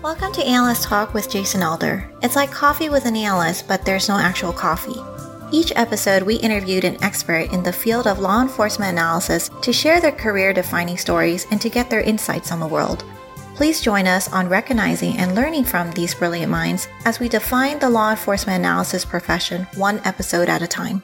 Welcome to Analyst Talk with Jason Elder. It's like coffee with an analyst, but there's no actual coffee. Each episode, we interviewed an expert in the field of law enforcement analysis to share their career-defining stories and to get their insights on the world. Please join us on recognizing and learning from these brilliant minds as we define the law enforcement analysis profession one episode at a time.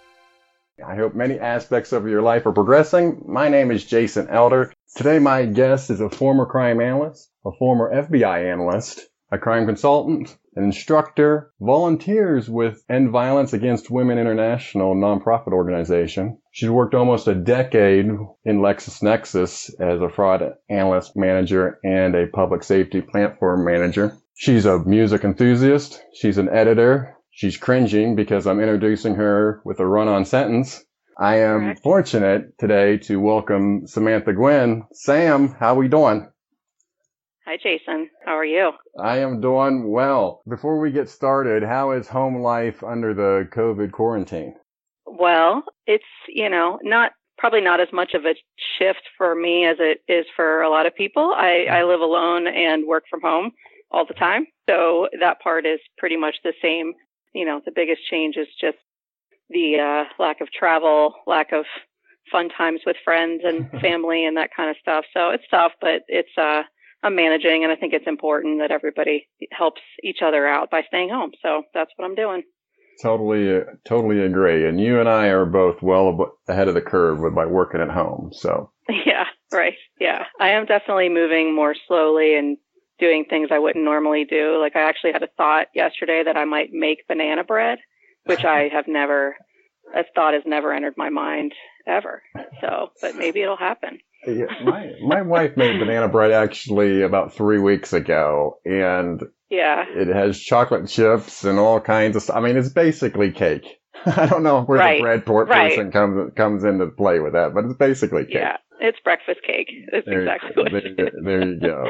I hope many aspects of your life are progressing. My name is Jason Elder. Today, my guest is a former crime analyst, a former FBI analyst, a crime consultant, an instructor, volunteers with End Violence Against Women International nonprofit organization. She's worked almost a decade in LexisNexis as a fraud analyst manager and a public safety platform manager. She's a music enthusiast. She's an editor. She's cringing because I'm introducing her with a run-on sentence. I am fortunate today to welcome Samantha Gwynn. Sam, how we doing? Hi, Jason. How are you? I am doing well. Before we get started, how is home life under the COVID quarantine? Well, it's, probably not as much of a shift for me as it is for a lot of people. I live alone and work from home all the time. So that part is pretty much the same. The biggest change is just the lack of travel, lack of fun times with friends and family and that kind of stuff. So it's tough, but I'm managing, and I think it's important that everybody helps each other out by staying home. So that's what I'm doing. Totally agree. And you and I are both well ahead of the curve by working at home. So yeah, right. Yeah, I am definitely moving more slowly and doing things I wouldn't normally do. Like I actually had a thought yesterday that I might make banana bread, which a thought has never entered my mind ever. So, but maybe it'll happen. Yeah, my wife made banana bread actually about 3 weeks ago, and yeah, it has chocolate chips and all kinds of stuff. I mean, it's basically cake. I don't know where the bread person comes into play with that, but it's basically cake. Yeah, it's breakfast cake. It's exactly what it is. There you go.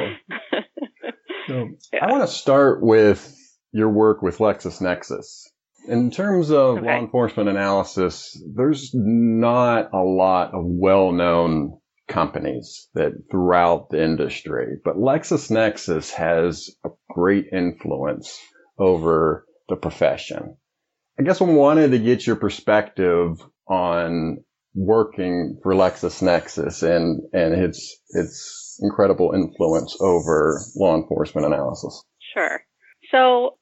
So, yeah. I want to start with your work with LexisNexis. In terms of law enforcement analysis, there's not a lot of well-known companies that throughout the industry, but LexisNexis has a great influence over the profession. I guess I wanted to get your perspective on working for LexisNexis and its incredible influence over law enforcement analysis. Sure. So,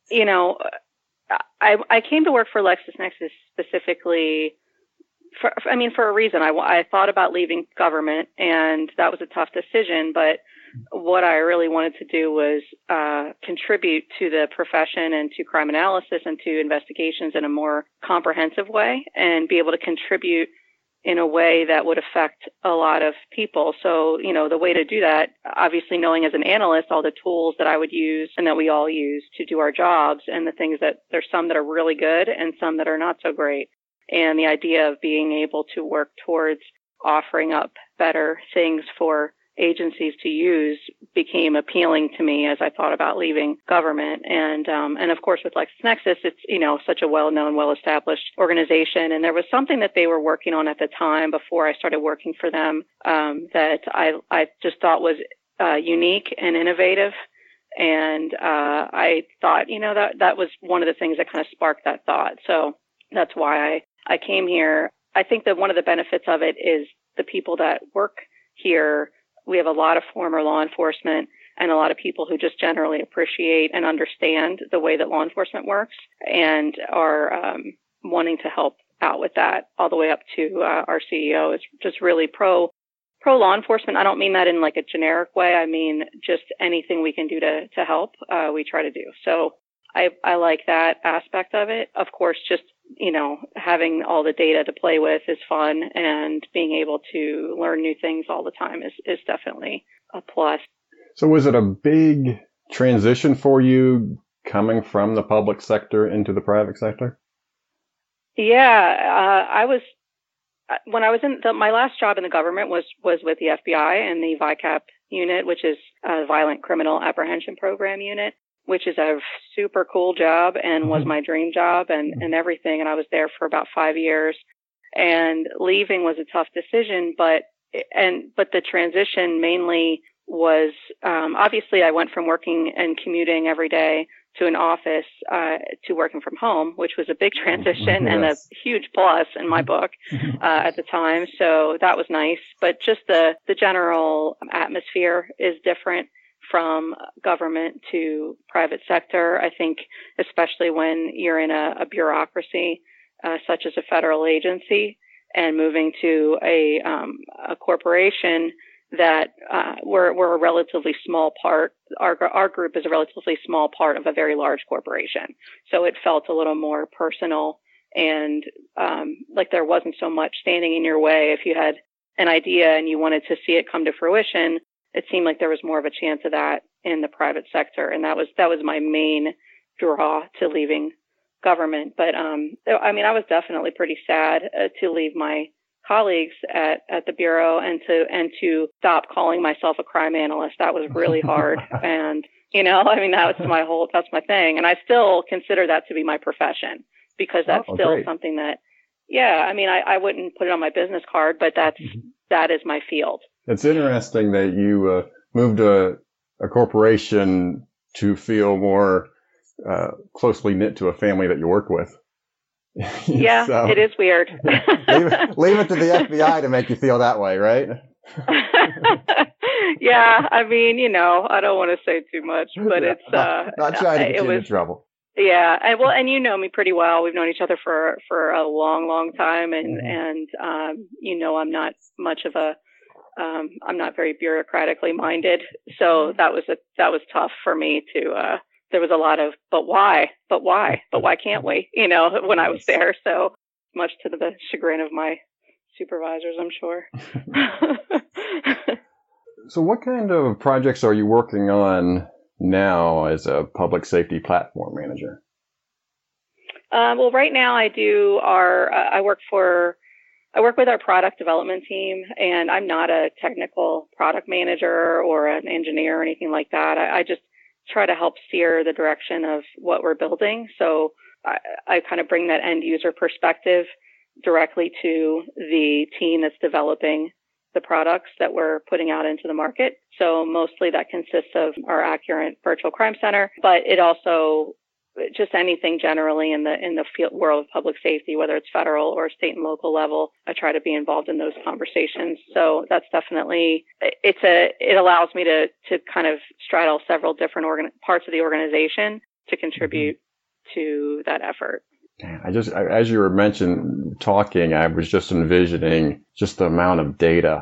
I came to work for LexisNexis specifically for a reason. I thought about leaving government, and that was a tough decision, but what I really wanted to do was contribute to the profession and to crime analysis and to investigations in a more comprehensive way and be able to contribute in a way that would affect a lot of people. So, the way to do that, obviously knowing as an analyst all the tools that I would use and that we all use to do our jobs, and the things that there's some that are really good and some that are not so great. And the idea of being able to work towards offering up better things for agencies to use became appealing to me as I thought about leaving government. And of course with LexisNexis, it's, such a well-known, well-established organization. And there was something that they were working on at the time before I started working for them, that I just thought was, unique and innovative. And, I thought, that was one of the things that kind of sparked that thought. So that's why I came here. I think that one of the benefits of it is the people that work here. We have a lot of former law enforcement and a lot of people who just generally appreciate and understand the way that law enforcement works and are wanting to help out with that, all the way up to our CEO is just really pro law enforcement. I don't mean that in like a generic way. I mean just anything we can do to help, we try to do. So I like that aspect of it. Of course, just having all the data to play with is fun, and being able to learn new things all the time is definitely a plus. So was it a big transition for you coming from the public sector into the private sector? Yeah, when I was in my last job in the government was with the FBI and the VICAP unit, which is a Violent Criminal Apprehension Program unit, which is a super cool job and was my dream job and everything. And I was there for about 5 years, and leaving was a tough decision, but the transition mainly was obviously I went from working and commuting every day to an office to working from home, which was a big transition and a huge plus in my book at the time. So that was nice. But just the general atmosphere is different from government to private sector. I think especially when you're in a bureaucracy such as a federal agency and moving to a corporation that we're a relatively small part. Our group is a relatively small part of a very large corporation. So it felt a little more personal and like there wasn't so much standing in your way. If you had an idea and you wanted to see it come to fruition, it seemed like there was more of a chance of that in the private sector. And that was my main draw to leaving government. But I mean, I was definitely pretty sad to leave my colleagues at the Bureau and to stop calling myself a crime analyst. That was really hard. And, you know, I mean, that's my thing. And I still consider that to be my profession because that's still great. Something that, yeah, I mean, I wouldn't put it on my business card, but that is my field. It's interesting that you moved a corporation to feel more closely knit to a family that you work with. Yeah, so, it is weird. leave it to the FBI to make you feel that way, right? Yeah, I mean, you know, I don't want to say too much, but it's not trying to get you into trouble. Yeah, and you know me pretty well. We've known each other for a long time, and you know, I'm not much of a I'm not very bureaucratically minded, so that was tough for me to. There was a lot of, but why can't we? You know, when I was there. So much to the chagrin of my supervisors, I'm sure. So what kind of projects are you working on now as a public safety platform manager? Well, right now I work with our product development team, and I'm not a technical product manager or an engineer or anything like that. I just try to help steer the direction of what we're building. So I kind of bring that end user perspective directly to the team that's developing the products that we're putting out into the market. So mostly that consists of our Accurint Virtual Crime Center, but it also just anything generally in the field world of public safety, whether it's federal or state and local level. I try to be involved in those conversations. So that's definitely, it allows me to kind of straddle several different parts of the organization to contribute to that effort. As you were talking, I was just envisioning just the amount of data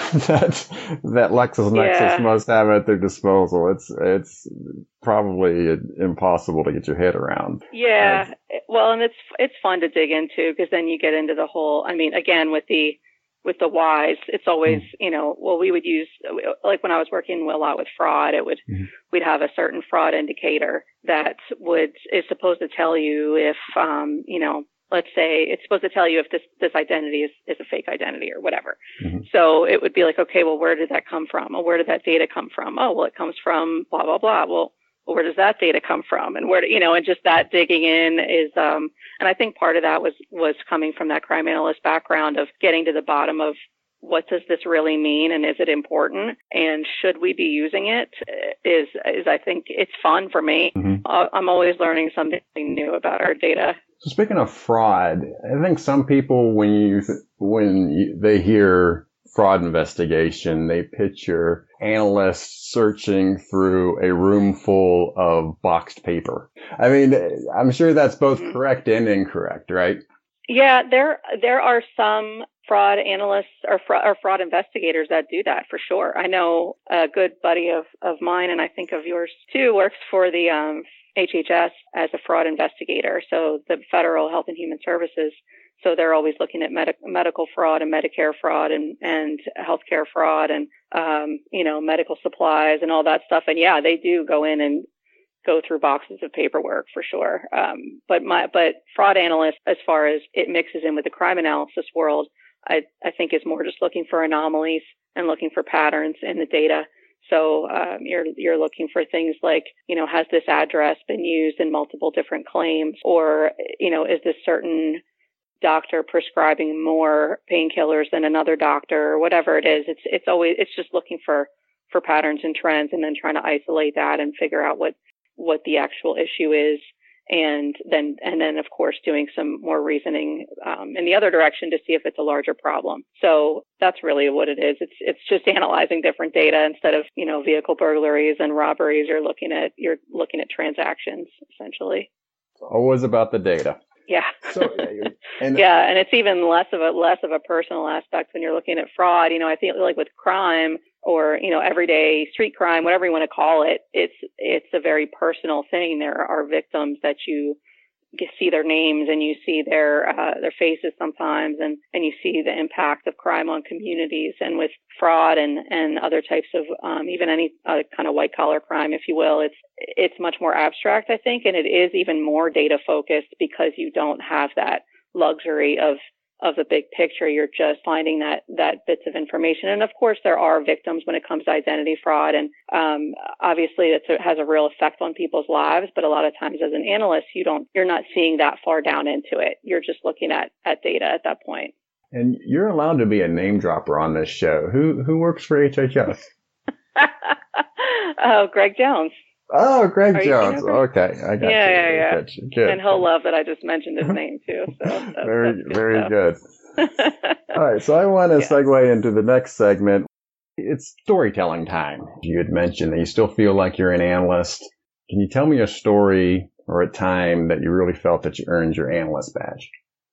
that LexisNexis must have at their disposal. It's probably impossible to get your head around. Yeah. Well, and it's fun to dig into because then you get into the whole, I mean, again, with the whys, it's always, you know, well, we would use, like when I was working a lot with fraud, we'd have a certain fraud indicator that is supposed to tell you if, you know, let's say it's supposed to tell you if this identity is a fake identity or whatever. Mm-hmm. So it would be like, okay, well, where did that come from? Or where did that data come from? Oh, well, it comes from blah, blah, blah. Well, where does that data come from? And where, you know, and just that digging in is, and I think part of that was coming from that crime analyst background of getting to the bottom of what does this really mean? And is it important? And should we be using it? Is I think it's fun for me. Mm-hmm. I'm always learning something new about our data. So speaking of fraud, I think some people, when they hear fraud investigation, they picture analysts searching through a room full of boxed paper. I mean, I'm sure that's both correct and incorrect, right? Yeah, there are some fraud analysts or fraud investigators that do that for sure. I know a good buddy of mine, and I think of yours too, works for the HHS as a fraud investigator. So the Federal Health and Human Services. So they're always looking at medical fraud and Medicare fraud and healthcare fraud and, you know, medical supplies and all that stuff. And yeah, they do go in and go through boxes of paperwork for sure. But fraud analysts, as far as it mixes in with the crime analysis world, I think is more just looking for anomalies and looking for patterns in the data. So you're looking for things like, you know, has this address been used in multiple different claims, or, you know, is this certain doctor prescribing more painkillers than another doctor, or whatever it is. It's just looking for for patterns and trends, and then trying to isolate that and figure out what the actual issue is. And then, of course, doing some more reasoning in the other direction to see if it's a larger problem. So that's really what it is. It's just analyzing different data instead of, vehicle burglaries and robberies. You're looking at transactions essentially. It's always about the data. Yeah. So, and it's even less of a personal aspect when you're looking at fraud. I think like with crime, or, everyday street crime, whatever you want to call it, it's a very personal thing. There are victims that you see their names and you see their faces sometimes, and you see the impact of crime on communities. And with fraud and other types of even any kind of white collar crime, if you will, it's much more abstract, I think, and it is even more data focused because you don't have that luxury of the big picture. You're just finding that bits of information. And of course, there are victims when it comes to identity fraud. And obviously, it has a real effect on people's lives. But a lot of times as an analyst, you're not seeing that far down into it. You're just looking at data at that point. And you're allowed to be a name dropper on this show. Who works for HHS? Oh, Greg Jones. Oh, Greg Jones. Okay, I got you. Yeah. Got you. Good. And he'll love that I just mentioned his name too. So very good. All right, so I want to segue into the next segment. It's storytelling time. You had mentioned that you still feel like you're an analyst. Can you tell me a story or a time that you really felt that you earned your analyst badge?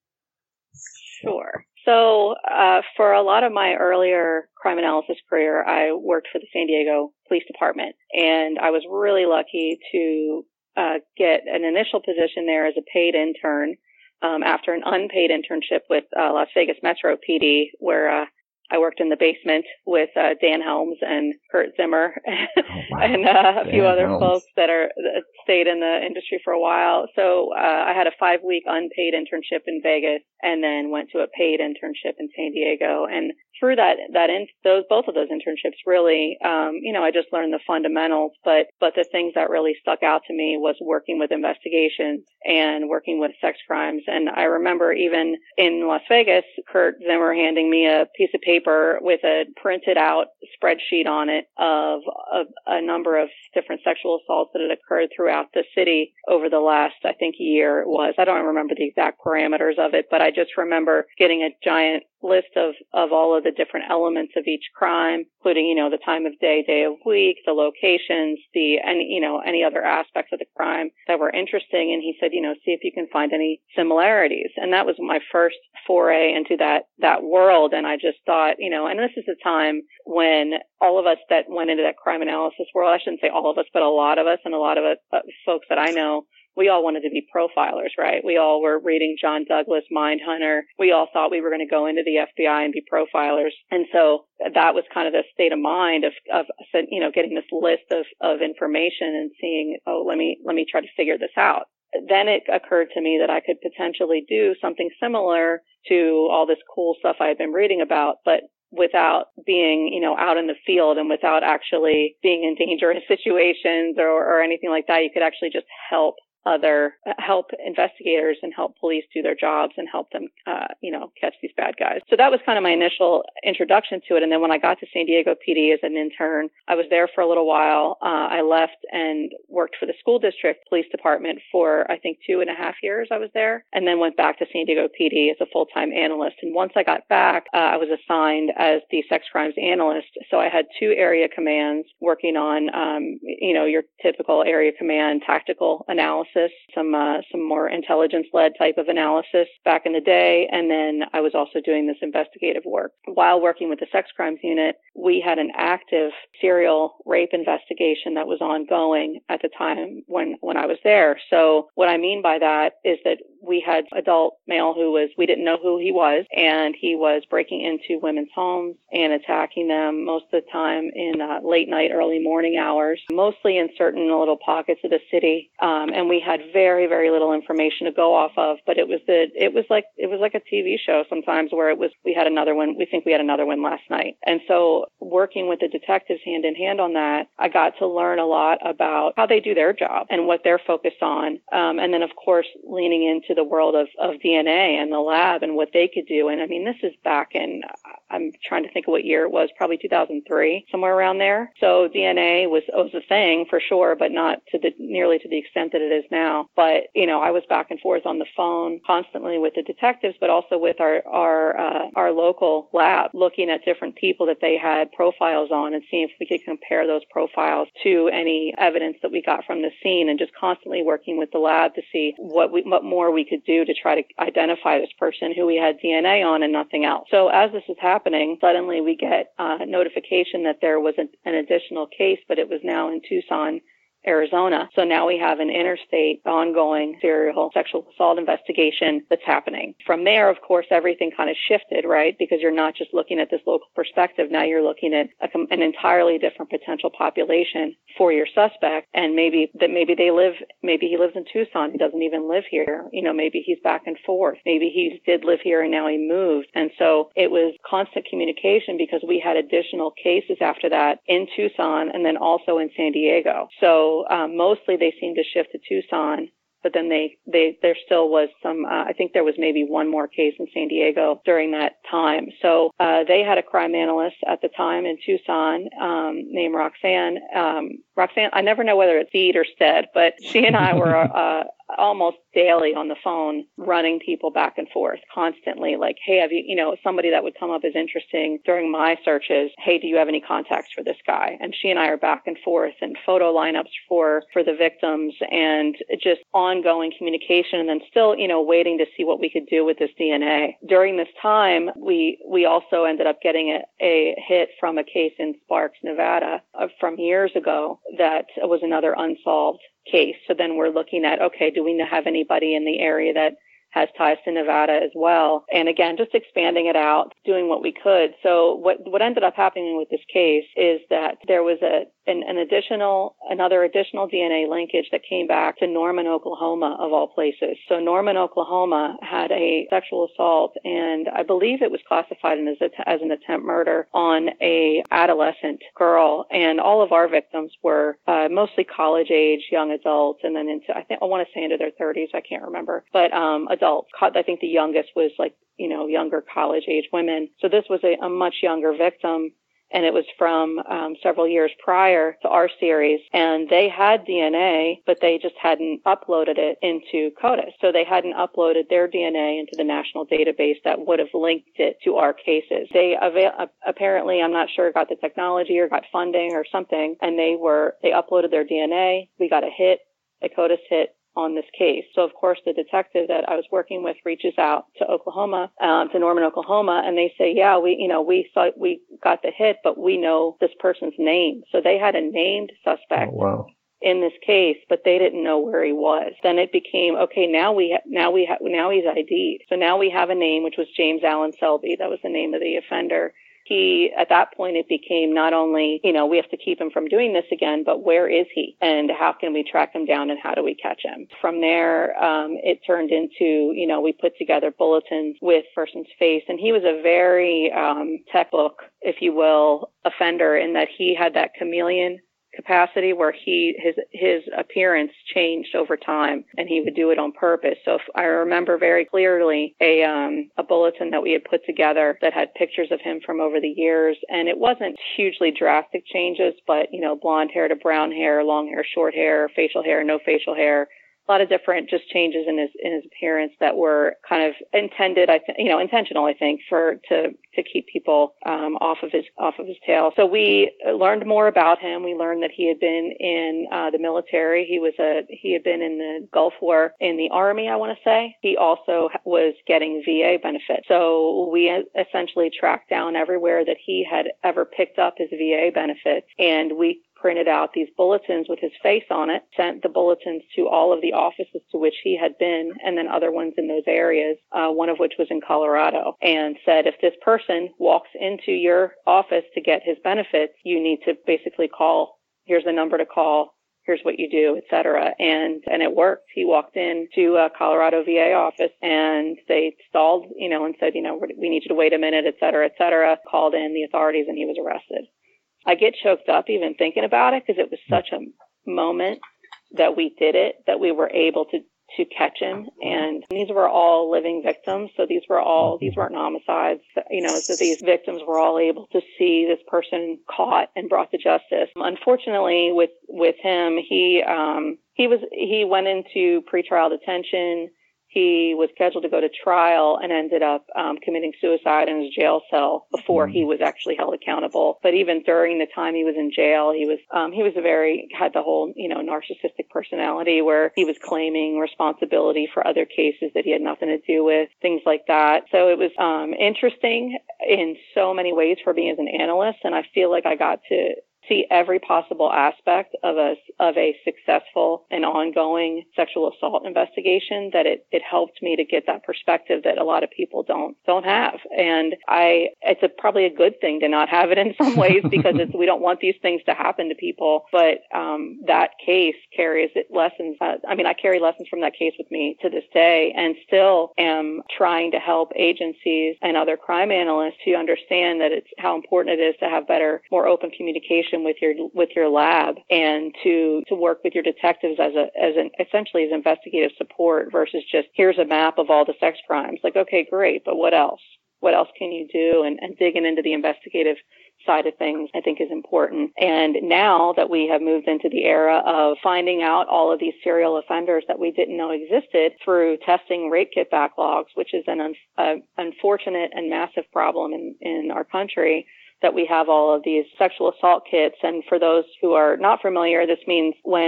Sure. So for a lot of my earlier crime analysis career, I worked for the San Diego Police Department, and I was really lucky to get an initial position there as a paid intern after an unpaid internship with Las Vegas Metro PD, where I worked in the basement with Dan Helms and Kurt Zimmer and a few other folks that stayed in the industry for a while. So I had a 5-week unpaid internship in Vegas, and then went to a paid internship in San Diego. And through both of those internships, really, I just learned the fundamentals. But the things that really stuck out to me was working with investigations and working with sex crimes. And I remember even in Las Vegas, Kurt Zimmer handing me a piece of paper with a printed out spreadsheet on it of a number of different sexual assaults that had occurred throughout the city over the last, I think, year it was. I don't remember the exact parameters of it, but I just remember getting a giant list of all of the different elements of each crime, including, the time of day of week, the locations, any other aspects of the crime that were interesting. And he said, see if you can find any similarities. And that was my first foray into that world. And I just thought, and this is a time when all of us that went into that crime analysis world, I shouldn't say all of us, but a lot of us and a lot of folks that I know, we all wanted to be profilers, right? We all were reading John Douglas, Mindhunter. We all thought we were going to go into the FBI and be profilers. And so that was kind of the state of mind of getting this list of information and seeing, let me try to figure this out. Then it occurred to me that I could potentially do something similar to all this cool stuff I had been reading about, but without being, out in the field and without actually being in dangerous situations or anything like that. You could actually just help investigators and help police do their jobs and help them, catch these bad guys. So that was kind of my initial introduction to it. And then when I got to San Diego PD as an intern, I was there for a little while. I left and worked for the school district police department for, I think, 2.5 years I was there, and then went back to San Diego PD as a full-time analyst. And once I got back, I was assigned as the sex crimes analyst. So I had 2 area commands working on, your typical area command tactical analysis, some more intelligence-led type of analysis back in the day. And then I was also doing this investigative work. While working with the sex crimes unit, we had an active serial rape investigation that was ongoing at the time when I was there. So what I mean by that is that we had adult male we didn't know who he was, and he was breaking into women's homes and attacking them most of the time in late night, early morning hours, mostly in certain little pockets of the city. And we had very, very little information to go off of, but it was like a TV show sometimes where we had another one. We think we had another one last night. And so working with the detectives hand in hand on that, I got to learn a lot about how they do their job and what they're focused on. And then of course, leaning into the world of DNA and the lab and what they could do. And I mean, this is back in, I'm trying to think of what year it was, probably 2003, somewhere around there. So DNA was a thing for sure, but not nearly to the extent that it is now. But, I was back and forth on the phone constantly with the detectives, but also with our local lab, looking at different people that they had profiles on and seeing if we could compare those profiles to any evidence that we got from the scene, and just constantly working with the lab to see what more we could do to try to identify this person who we had DNA on and nothing else. So as this is happening, suddenly we get notification that there was an additional case, but it was now in Tucson, Arizona. So now we have an interstate ongoing serial sexual assault investigation that's happening. From there, of course, everything kind of shifted, right? Because you're not just looking at this local perspective. Now you're looking at an entirely different potential population for your suspect. And maybe he lives in Tucson. He doesn't even live here. Maybe he's back and forth. Maybe he did live here and now he moved. And so it was constant communication because we had additional cases after that in Tucson and then also in San Diego. So mostly they seemed to shift to Tucson, but then there still was some, I think there was maybe one more case in San Diego during that time. So they had a crime analyst at the time in Tucson named Roxanne. Roxanne, I never know whether it's Steed or Stead, but she and I were almost daily on the phone running people back and forth constantly. Like, hey, have you, somebody that would come up as interesting during my searches. Hey, do you have any contacts for this guy? And she and I are back and forth and photo lineups for the victims and just ongoing communication. And then still, waiting to see what we could do with this DNA. During this time, we also ended up getting a hit from a case in Sparks, Nevada from years ago that was another unsolved case. So then we're looking at, okay, do we have anybody in the area that has ties to Nevada as well? And again, just expanding it out, doing what we could. So what ended up happening with this case is that there was another additional DNA linkage that came back to Norman, Oklahoma, of all places. So Norman, Oklahoma had a sexual assault, and I believe it was classified as an attempt murder on a adolescent girl. And all of our victims were mostly college age, young adults, and then I want to say into their 30s, I can't remember, but adults. I think the youngest was younger college age women. So this was a much younger victim. And it was from several years prior to our series. And they had DNA, but they just hadn't uploaded it into CODIS. So they hadn't uploaded their DNA into the national database that would have linked it to our cases. They apparently, I'm not sure, got the technology or got funding or something, and they uploaded their DNA. We got a CODIS hit on this case. So of course the detective that I was working with reaches out to Oklahoma, to Norman, Oklahoma, and they say, yeah, we got the hit, but we know this person's name. So they had a named suspect. Oh, wow. In this case, but they didn't know where he was. Then it became, okay, now he's ID'd. So now we have a name, which was James Allen Selby. That was the name of the offender. At that point, it became not only, we have to keep him from doing this again, but where is he? And how can we track him down and how do we catch him? From there, it turned into, we put together bulletins with person's face. And he was a very textbook, if you will, offender in that he had that chameleon capacity where his appearance changed over time, and he would do it on purpose. So if I remember very clearly a bulletin that we had put together that had pictures of him from over the years, and it wasn't hugely drastic changes, but blonde hair to brown hair, long hair, short hair, facial hair, no facial hair. A lot of different just changes in his appearance that were kind of intended, intentional, I think, to keep people off of his tail. So we learned more about him. We learned that he had been in the military. He had been in the Gulf War in the Army, I want to say. He also was getting VA benefits. So we essentially tracked down everywhere that he had ever picked up his VA benefits, and we printed out these bulletins with his face on it, sent the bulletins to all of the offices to which he had been, and then other ones in those areas, one of which was in Colorado, and said, if this person walks into your office to get his benefits, you need to basically call. Here's the number to call. Here's what you do, et cetera. And it worked. He walked into a Colorado VA office and they stalled, and said, we need you to wait a minute, et cetera, called in the authorities, and he was arrested. I get choked up even thinking about it because it was such a moment that we did it, that we were able to catch him. And these were all living victims. So these weren't homicides, so these victims were all able to see this person caught and brought to justice. Unfortunately, with him, he went into pretrial detention. He was scheduled to go to trial and ended up committing suicide in his jail cell before he was actually held accountable. But even during the time he was in jail, he had the whole, narcissistic personality where he was claiming responsibility for other cases that he had nothing to do with, things like that. So it was interesting in so many ways for me as an analyst, and I feel like I got to see every possible aspect of a successful and ongoing sexual assault investigation, that it helped me to get that perspective that a lot of people don't have. And it's probably a good thing to not have it in some ways, because we don't want these things to happen to people. But that case carries lessons. I carry lessons from that case with me to this day, and still am trying to help agencies and other crime analysts to understand that it's how important it is to have better, more open communication with your lab, and to work with your detectives essentially as investigative support, versus just here's a map of all the sex crimes. Like, okay, great, but what else? What else can you do? And digging into the investigative side of things, I think, is important. And now that we have moved into the era of finding out all of these serial offenders that we didn't know existed through testing rape kit backlogs, which is an unfortunate and massive problem in our country, that we have all of these sexual assault kits. And for those who are not familiar, this means when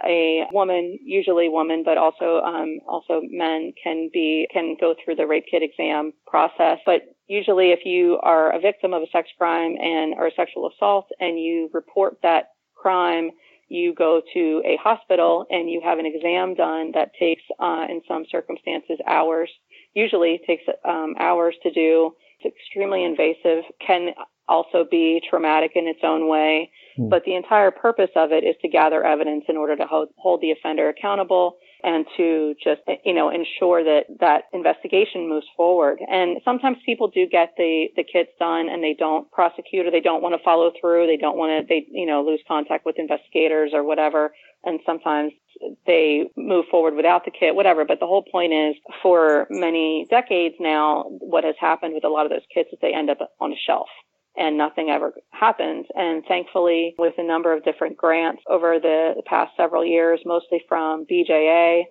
a woman, usually woman, but also men, can go through the rape kit exam process. But usually if you are a victim of a sex crime or a sexual assault and you report that crime, you go to a hospital and you have an exam done that takes, in some circumstances, hours. Usually it takes hours to do. It's extremely invasive, can also be traumatic in its own way. But the entire purpose of it is to gather evidence in order to hold the offender accountable, and to just, ensure that investigation moves forward. And sometimes people do get the kits done and they don't prosecute, or they don't want to follow through. They don't want to, lose contact with investigators or whatever. And sometimes they move forward without the kit, whatever. But the whole point is, for many decades now, what has happened with a lot of those kits is they end up on a shelf and nothing ever happens. And thankfully, with a number of different grants over the past several years, mostly from BJA,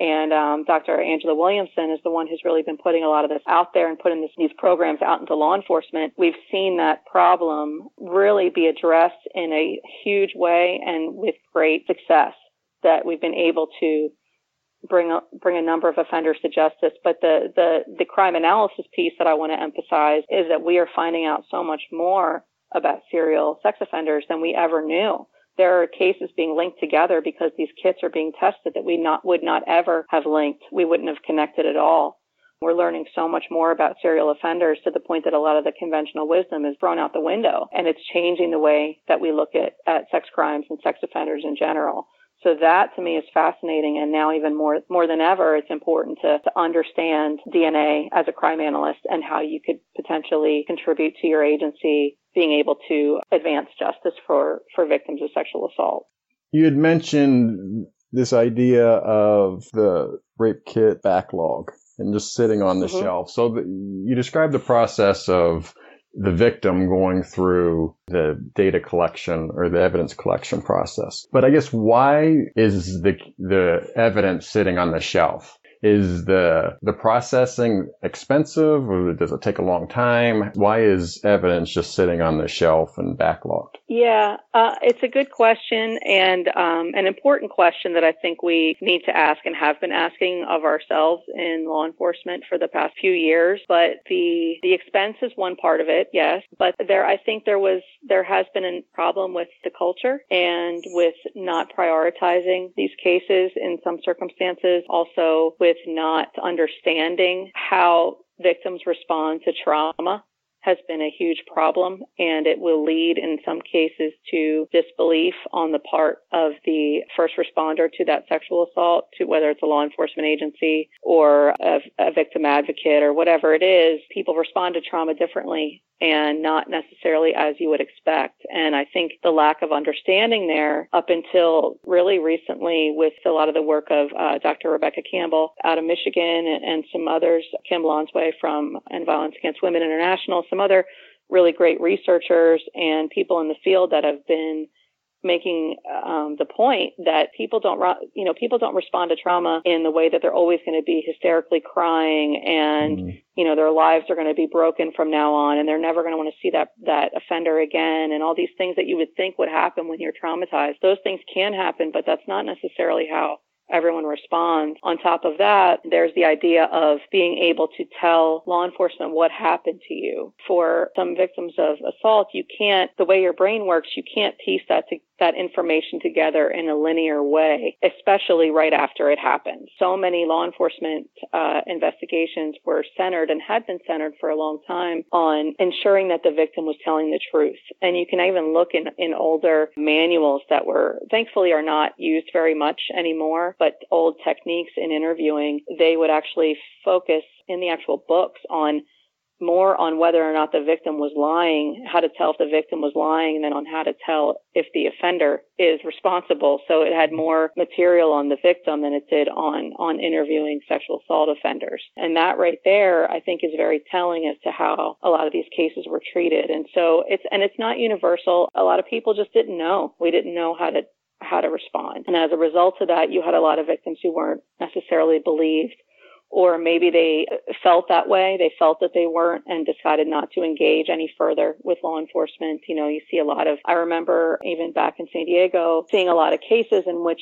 and Dr. Angela Williamson is the one who's really been putting a lot of this out there and putting these programs out into law enforcement. We've seen that problem really be addressed in a huge way and with great success, that we've been able to bring a number of offenders to justice. But the crime analysis piece that I want to emphasize is that we are finding out so much more about serial sex offenders than we ever knew. There are cases being linked together because these kits are being tested that we would not ever have linked. We wouldn't have connected at all. We're learning so much more about serial offenders to the point that a lot of the conventional wisdom is thrown out the window, and it's changing the way that we look at sex crimes and sex offenders in general. So that, to me, is fascinating. And now even more than ever, it's important to understand DNA as a crime analyst and how you could potentially contribute to your agency being able to advance justice for victims of sexual assault. You had mentioned this idea of the rape kit backlog and just sitting on the shelf. So you described the process of the victim going through the data collection or the evidence collection process. But I guess, why is the evidence sitting on the shelf? Is the processing expensive, or does it take a long time? Why is evidence just sitting on the shelf and backlogged? Yeah, it's a good question, and an important question that I think we need to ask and have been asking of ourselves in law enforcement for the past few years. But the expense is one part of it, yes. But I think there has been a problem with the culture and with not prioritizing these cases in some circumstances. Also with not understanding how victims respond to trauma has been a huge problem, and it will lead in some cases to disbelief on the part of the first responder to that sexual assault, to whether it's a law enforcement agency or a victim advocate or whatever it is. People respond to trauma differently and not necessarily as you would expect. And I think the lack of understanding there up until really recently with a lot of the work of Dr. Rebecca Campbell out of Michigan and some others, Kim Lonsway from End Violence Against Women International, some other really great researchers and people in the field that have been making the point that people don't respond to trauma in the way that they're always going to be hysterically crying and their lives are going to be broken from now on and they're never going to want to see that offender again, and all these things that you would think would happen when you're traumatized. Those things can happen, but that's not necessarily how everyone responds. On top of that, there's the idea of being able to tell law enforcement what happened to you. For some victims of assault, the way your brain works, you can't piece that information together in a linear way, especially right after it happened. So many law enforcement investigations were centered and had been centered for a long time on ensuring that the victim was telling the truth. And you can even look in older manuals that thankfully are not used very much anymore, but old techniques in interviewing, they would actually focus in the actual books more on whether or not the victim was lying, how to tell if the victim was lying, and then on how to tell if the offender is responsible. So it had more material on the victim than it did on interviewing sexual assault offenders. And that right there, I think, is very telling as to how a lot of these cases were treated. And so it's not universal. A lot of people just didn't know. We didn't know how to respond. And as a result of that, you had a lot of victims who weren't necessarily believed, or maybe they felt that way. They felt that they weren't and decided not to engage any further with law enforcement. You see a lot of, I remember even back in San Diego, seeing a lot of cases in which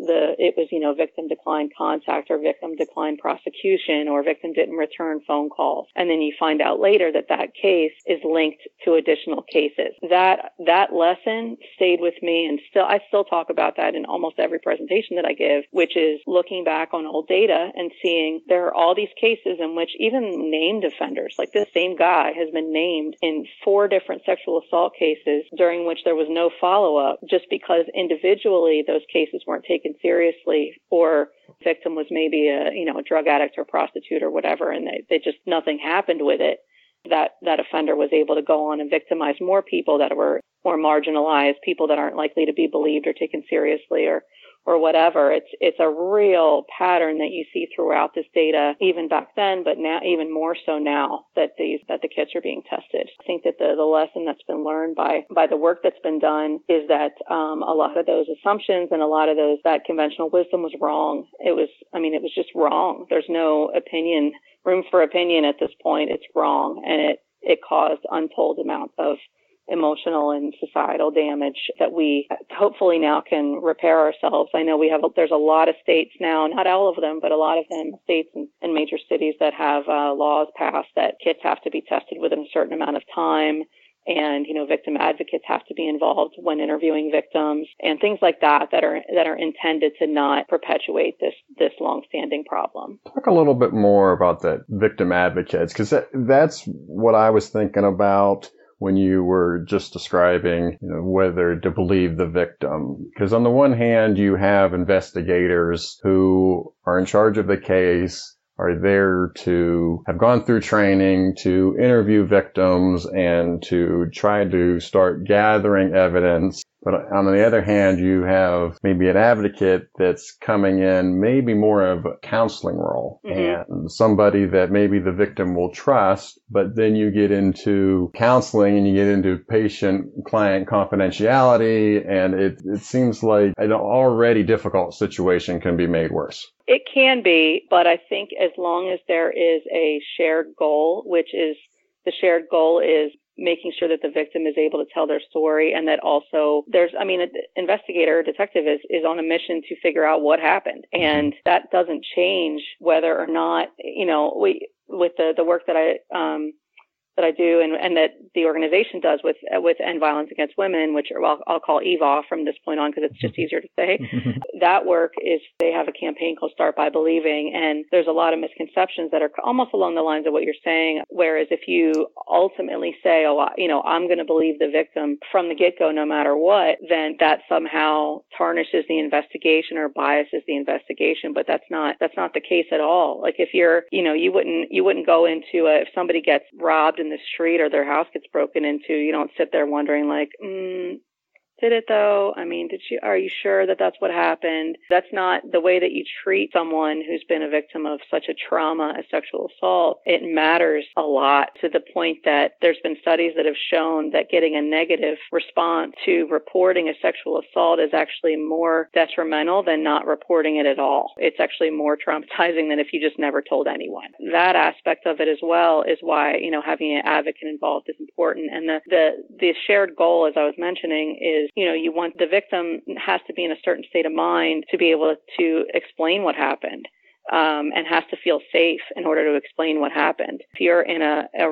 it was, victim declined contact or victim declined prosecution or victim didn't return phone calls. And then you find out later that case is linked to additional cases. That lesson stayed with me, and I still talk about that in almost every presentation that I give, which is looking back on old data and seeing there are all these cases in which even named offenders, like this same guy has been named in 4 different sexual assault cases during which there was no follow-up, just because individually those cases weren't taken seriously, or victim was maybe a drug addict or prostitute or whatever, and they just nothing happened with it. That offender was able to go on and victimize more people that were more marginalized, people that aren't likely to be believed or taken seriously or whatever. It's a real pattern that you see throughout this data, even back then, but now even more so now that the kits are being tested. I think that the lesson that's been learned by the work that's been done is that a lot of those assumptions and a lot of that conventional wisdom was wrong. It was just wrong. There's no room for opinion at this point. It's wrong, and it caused untold amount of emotional and societal damage that we hopefully now can repair ourselves. I know there's a lot of states now, not all of them, but a lot of them, states and major cities that have laws passed that kits have to be tested within a certain amount of time. And, victim advocates have to be involved when interviewing victims and things like that are intended to not perpetuate this longstanding problem. Talk a little bit more about that victim advocates, because that's what I was thinking about when you were just describing, whether to believe the victim. Because on the one hand, you have investigators who are in charge of the case, are there to have gone through training to interview victims and to try to start gathering evidence. But on the other hand, you have maybe an advocate that's coming in, maybe more of a counseling role, and somebody that maybe the victim will trust. But then you get into counseling and you get into patient-client confidentiality, and it seems like an already difficult situation can be made worse. It can be, but I think as long as there is a shared goal, which is the shared goal is making sure that the victim is able to tell their story, and that also an investigator or detective is on a mission to figure out what happened. And that doesn't change whether or not, with the work that that I do and that the organization does with End Violence Against Women, which I'll call EVA from this point on because it's just easier to say. That work is they have a campaign called Start by Believing, and there's a lot of misconceptions that are almost along the lines of what you're saying. Whereas if you ultimately say, I'm going to believe the victim from the get-go no matter what, then that somehow tarnishes the investigation or biases the investigation. But that's not the case at all. Like if you're, you wouldn't go into if somebody gets robbed in the street or their house gets broken into, you don't sit there wondering like, did it though? I mean, are you sure that that's what happened? That's not the way that you treat someone who's been a victim of such a trauma as sexual assault. It matters a lot to the point that there's been studies that have shown that getting a negative response to reporting a sexual assault is actually more detrimental than not reporting it at all. It's actually more traumatizing than if you just never told anyone. That aspect of it as well is why, having an advocate involved is important. And the shared goal, as I was mentioning, is you want the victim has to be in a certain state of mind to be able to explain what happened, and has to feel safe in order to explain what happened. If you're in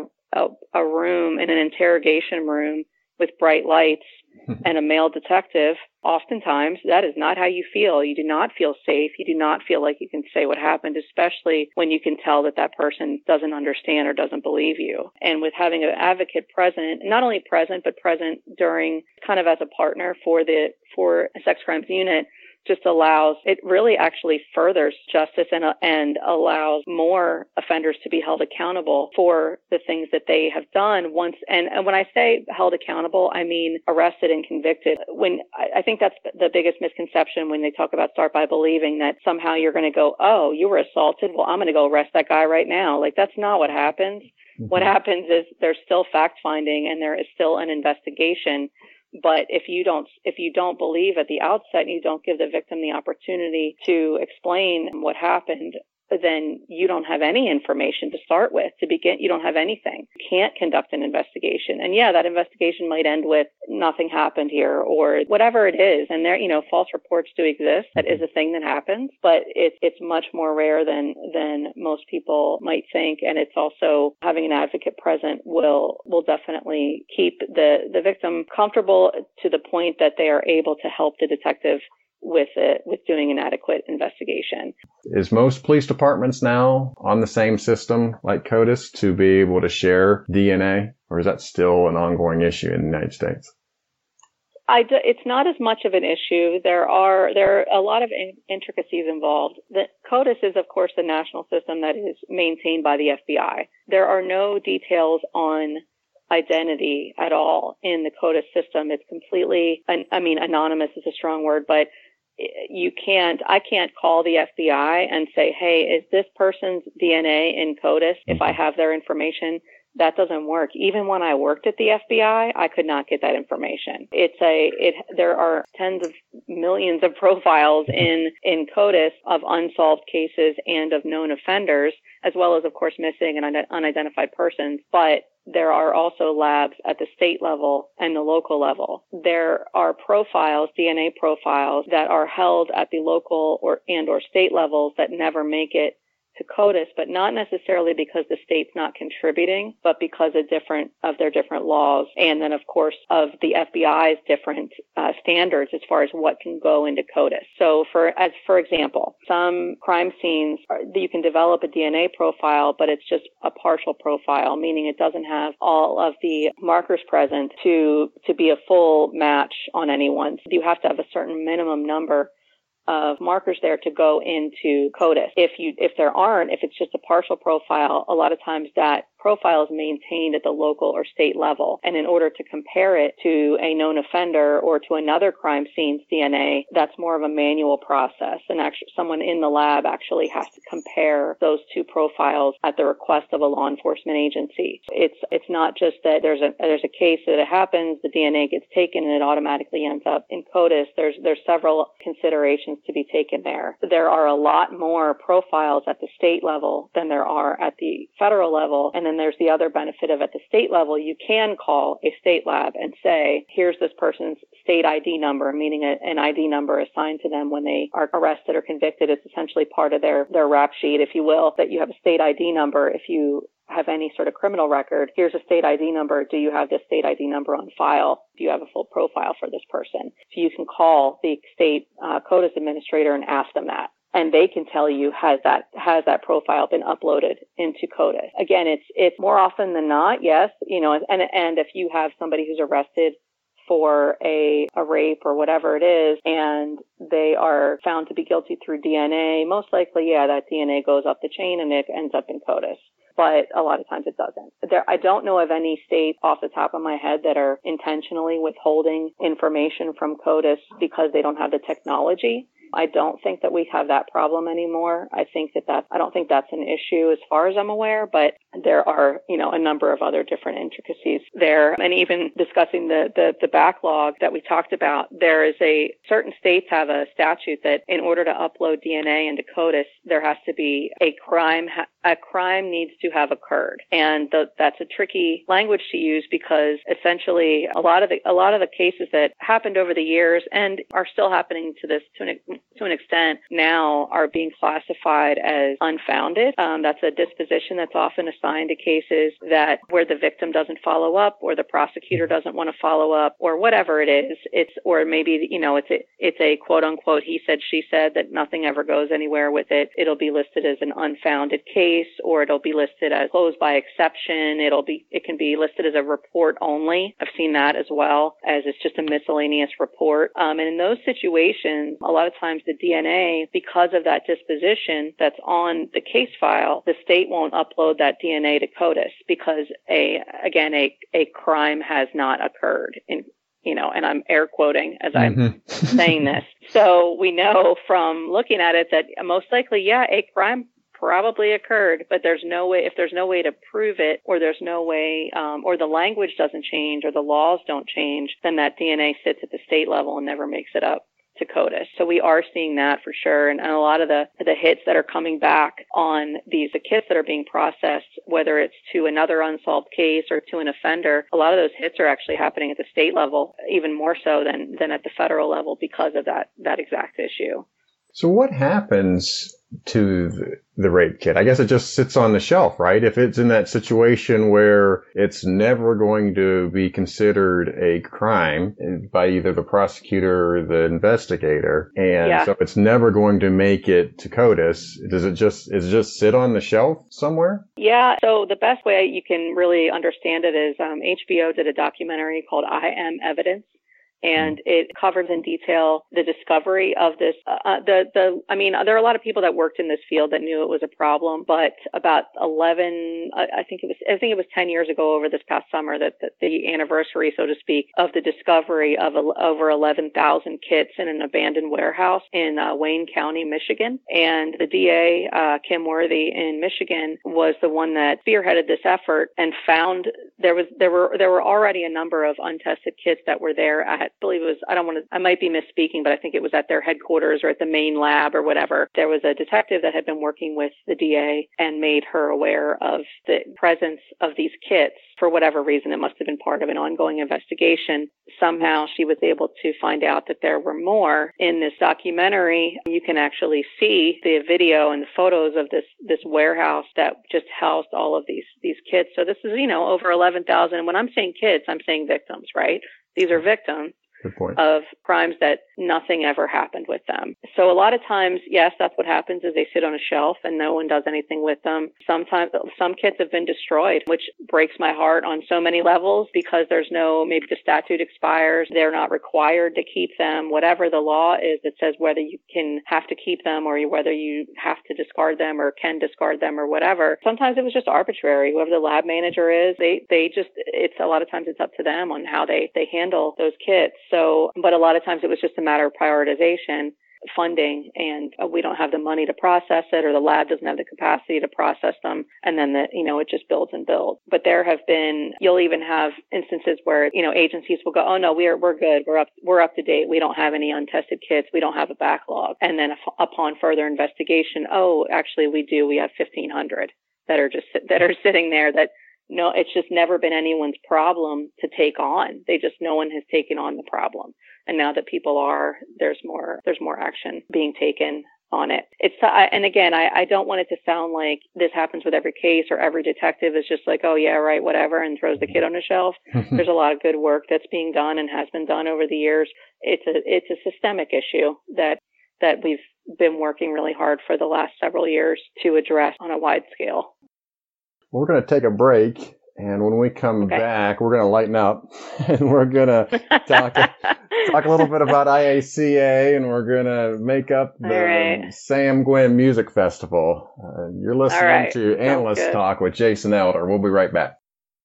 a room, in an interrogation room with bright lights and a male detective, oftentimes that is not how you feel. You do not feel safe. You do not feel like you can say what happened, especially when you can tell that that person doesn't understand or doesn't believe you. And with having an advocate present, not only present, but present during kind of as a partner for a sex crimes unit, just it really actually furthers justice and allows more offenders to be held accountable for the things that they have done once. And when I say held accountable, I mean arrested and convicted. When I think that's the biggest misconception when they talk about Start by Believing, that somehow you're going to go, oh, you were assaulted. Well, I'm going to go arrest that guy right now. Like that's not what happens. Mm-hmm. What happens is there's still fact finding and there is still an investigation. But if you don't believe at the outset and you don't give the victim the opportunity to explain what happened, then you don't have any information to start with. To begin, you don't have anything. You can't conduct an investigation. And yeah, that investigation might end with nothing happened here or whatever it is. And there, false reports do exist. That is a thing that happens, but it's much more rare than most people might think. And it's also having an advocate present will definitely keep the victim comfortable to the point that they are able to help the detective with doing an adequate investigation. Is most police departments now on the same system like CODIS to be able to share DNA, or is that still an ongoing issue in the United States? It's not as much of an issue. There are a lot of intricacies involved. The CODIS is, of course, the national system that is maintained by the FBI. There are no details on identity at all in the CODIS system. It's completely, anonymous is a strong word, but I can't call the FBI and say, hey, is this person's DNA in CODIS if I have their information? That doesn't work. Even when I worked at the FBI, I could not get that information. There are tens of millions of profiles in CODIS of unsolved cases and of known offenders, as well as, of course, missing and unidentified persons. But there are also labs at the state level and the local level. There are profiles, DNA profiles, that are held at the local or state levels that never make it to CODIS, but not necessarily because the state's not contributing, but because of their different laws. And then, of course, of the FBI's different standards as far as what can go into CODIS. So for example, some crime scenes, you can develop a DNA profile, but it's just a partial profile, meaning it doesn't have all of the markers present to be a full match on anyone. So you have to have a certain minimum number of markers there to go into CODIS. If it's just a partial profile, a lot of times that profile is maintained at the local or state level. And in order to compare it to a known offender or to another crime scene's DNA, that's more of a manual process. And actually, someone in the lab actually has to compare those two profiles at the request of a law enforcement agency. It's not just that there's a case that it happens, the DNA gets taken, and it automatically ends up in CODIS. There's several considerations to be taken there. There are a lot more profiles at the state level than there are at the federal level, and then there's the other benefit of at the state level, you can call a state lab and say, here's this person's state ID number, meaning an ID number assigned to them when they are arrested or convicted. It's essentially part of their rap sheet, if you will, that you have a state ID number. If you have any sort of criminal record, here's a state ID number. Do you have this state ID number on file? Do you have a full profile for this person? So you can call the state CODIS administrator and ask them that. And they can tell you, has that profile been uploaded into CODIS? Again, it's more often than not, yes, and if you have somebody who's arrested for a rape or whatever it is, and they are found to be guilty through DNA, most likely, that DNA goes up the chain and it ends up in CODIS. But a lot of times it doesn't. I don't know of any states off the top of my head that are intentionally withholding information from CODIS because they don't have the technology. I don't think that we have that problem anymore. I don't think that's an issue as far as I'm aware, but there are, a number of other different intricacies there. And even discussing the backlog that we talked about, there is certain states have a statute that in order to upload DNA into CODIS, there has to be a crime needs to have occurred. And that's a tricky language to use because essentially a lot of the cases that happened over the years and are still happening to an extent now are being classified as unfounded. That's a disposition that's often assigned to cases where the victim doesn't follow up or the prosecutor doesn't want to follow up or whatever it is. Or maybe, it's a quote unquote he said, she said that nothing ever goes anywhere with it. It'll be listed as an unfounded case or it'll be listed as closed by exception. It can be listed as a report only. I've seen that as well, as it's just a miscellaneous report. And in those situations, a lot of times the DNA, because of that disposition that's on the case file, the state won't upload that DNA to CODIS because a crime has not occurred and I'm air quoting as I'm saying this. So we know from looking at it that most likely, a crime probably occurred, but if there's no way to prove it, or there's no way, or the language doesn't change, or the laws don't change, then that DNA sits at the state level and never makes it up to CODIS. So we are seeing that for sure. And a lot of the hits that are coming back on the kits that are being processed, whether it's to another unsolved case or to an offender, a lot of those hits are actually happening at the state level, even more so than at the federal level because of that exact issue. So what happens to the rape kit? I guess it just sits on the shelf, right? If it's in that situation where it's never going to be considered a crime by either the prosecutor or the investigator, and so it's never going to make it to CODIS, does it just sit on the shelf somewhere? Yeah. So the best way you can really understand it is HBO did a documentary called I Am Evidence. And it covers in detail the discovery of this. There are a lot of people that worked in this field that knew it was a problem, but about 11, I think it was 10 years ago over this past summer that the anniversary, so to speak, of the discovery of over 11,000 kits in an abandoned warehouse in Wayne County, Michigan. And the DA, Kim Worthy in Michigan, was the one that spearheaded this effort and found there were already a number of untested kits that were there at, I believe it was, I might be misspeaking, but I think it was at their headquarters or at the main lab or whatever. There was a detective that had been working with the DA and made her aware of the presence of these kits. For whatever reason, it must have been part of an ongoing investigation. Somehow she was able to find out that there were more. In this documentary, you can actually see the video and the photos of this warehouse that just housed all of these kits. So this is, over 11,000. When I'm saying kids, I'm saying victims, right? These are victims of crimes that nothing ever happened with them. So a lot of times, yes, that's what happens is they sit on a shelf and no one does anything with them. Sometimes some kits have been destroyed, which breaks my heart on so many levels because maybe the statute expires. They're not required to keep them. Whatever the law is that says whether you have to keep them or whether you have to discard them or can discard them or whatever. Sometimes it was just arbitrary. Whoever the lab manager is, it's a lot of times it's up to them on how they handle those kits. So, but a lot of times it was just a matter of prioritization, funding, and we don't have the money to process it, or the lab doesn't have the capacity to process them, and then it just builds and builds. But you'll even have instances where agencies will go, oh no, we're good, we're up to date, we don't have any untested kits, we don't have a backlog, and then upon further investigation, oh, actually we do, we have 1,500. that are sitting there that no, it's just never been anyone's problem to take on. No one has taken on the problem. And now that people are, there's more action being taken on it. And again, I don't want it to sound like this happens with every case or every detective is just like, oh yeah, right, whatever, and throws the kid on the shelf. There's a lot of good work that's being done and has been done over the years. It's a systemic issue that we've been working really hard for the last several years to address on a wide scale. We're going to take a break, and when we come back, we're going to lighten up, and we're going to talk a little bit about IACA, and we're going to make up the Sam Gwynn Music Festival. You're listening to Analyst Talk with Jason Elder. We'll be right back.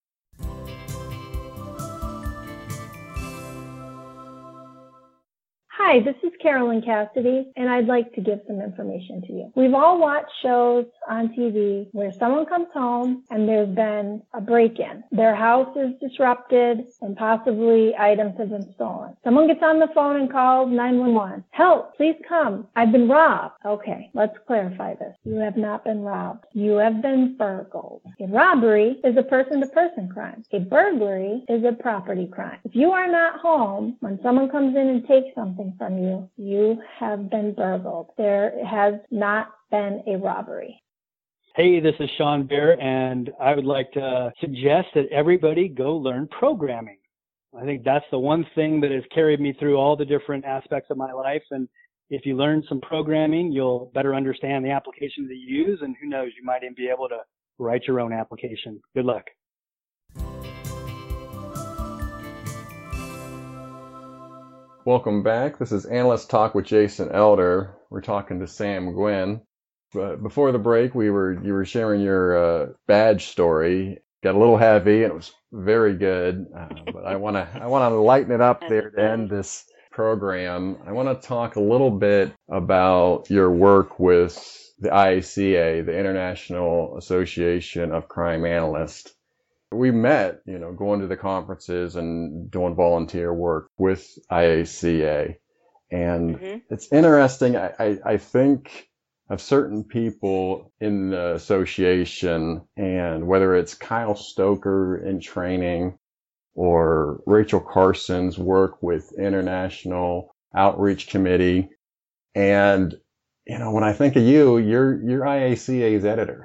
Hi, this is Carolyn Cassidy, and I'd like to give some information to you. We've all watched shows on TV where someone comes home and there's been a break-in. Their house is disrupted and possibly items have been stolen. Someone gets on the phone and calls 911. Help, please come. I've been robbed. Okay, let's clarify this. You have not been robbed. You have been burgled. A robbery is a person-to-person crime. A burglary is a property crime. If you are not home when someone comes in and takes something from you, you have been burgled. There has not been a robbery. Hey, this is Sean Bear, and I would like to suggest that everybody go learn programming. I think that's the one thing that has carried me through all the different aspects of my life. And if you learn some programming, you'll better understand the application that you use, and who knows, you might even be able to write your own application. Good luck. Welcome back. This is Analyst Talk with Jason Elder. We're talking to Sam Gwynn. But before the break, you were sharing your badge story. Got a little heavy, and it was very good. But I want to lighten it up there to end this program. I want to talk a little bit about your work with the IACA, the International Association of Crime Analysts. We met, going to the conferences and doing volunteer work with IACA. And it's interesting. I think of certain people in the association, and whether it's Kyle Stoker in training or Rachel Carson's work with International Outreach Committee. And, when I think of you, you're IACA's editor.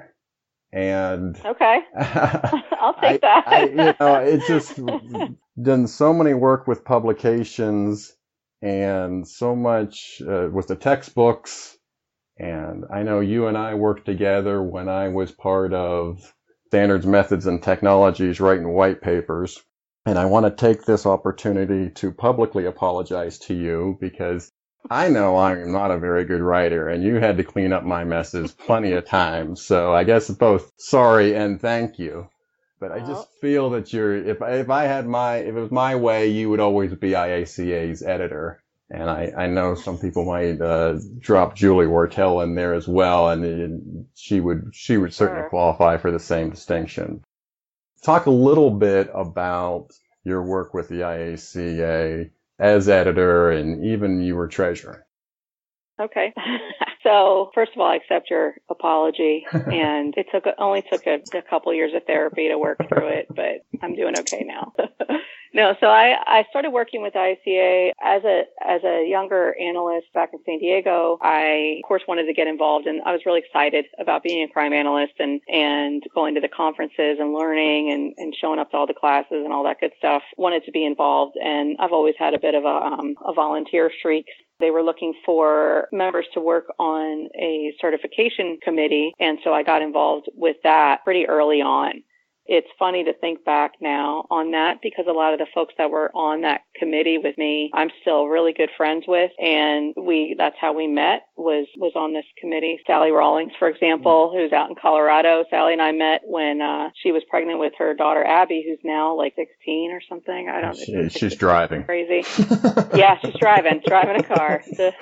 And okay, I'll take that. It's just done so many work with publications and so much with the textbooks. And I know you and I worked together when I was part of Standards, Methods, and Technologies writing white papers. And I want to take this opportunity to publicly apologize to you because I know I'm not a very good writer, and you had to clean up my messes plenty of times. So I guess both sorry and thank you. But I just feel that if it was my way, you would always be IACA's editor. And I know some people might drop Julie Wortell in there as well, and she would certainly qualify for the same distinction. Talk a little bit about your work with the IACA as editor, and even you were treasurer. Okay. So first of all, I accept your apology, and it only took a couple years of therapy to work through it, but I'm doing okay now. No, so I started working with IACA as a younger analyst back in San Diego. I, of course, wanted to get involved, and I was really excited about being a crime analyst and going to the conferences and learning and showing up to all the classes and all that good stuff. Wanted to be involved, and I've always had a bit of a volunteer streak. They were looking for members to work on a certification committee, and so I got involved with that pretty early on. It's funny to think back now on that because a lot of the folks that were on that committee with me, I'm still really good friends with. And that's how we met was on this committee. Sally Rawlings, for example, who's out in Colorado. Sally and I met when she was pregnant with her daughter, Abby, who's now like 16 or something. I don't know. She's driving. Crazy. Yeah, she's driving a car.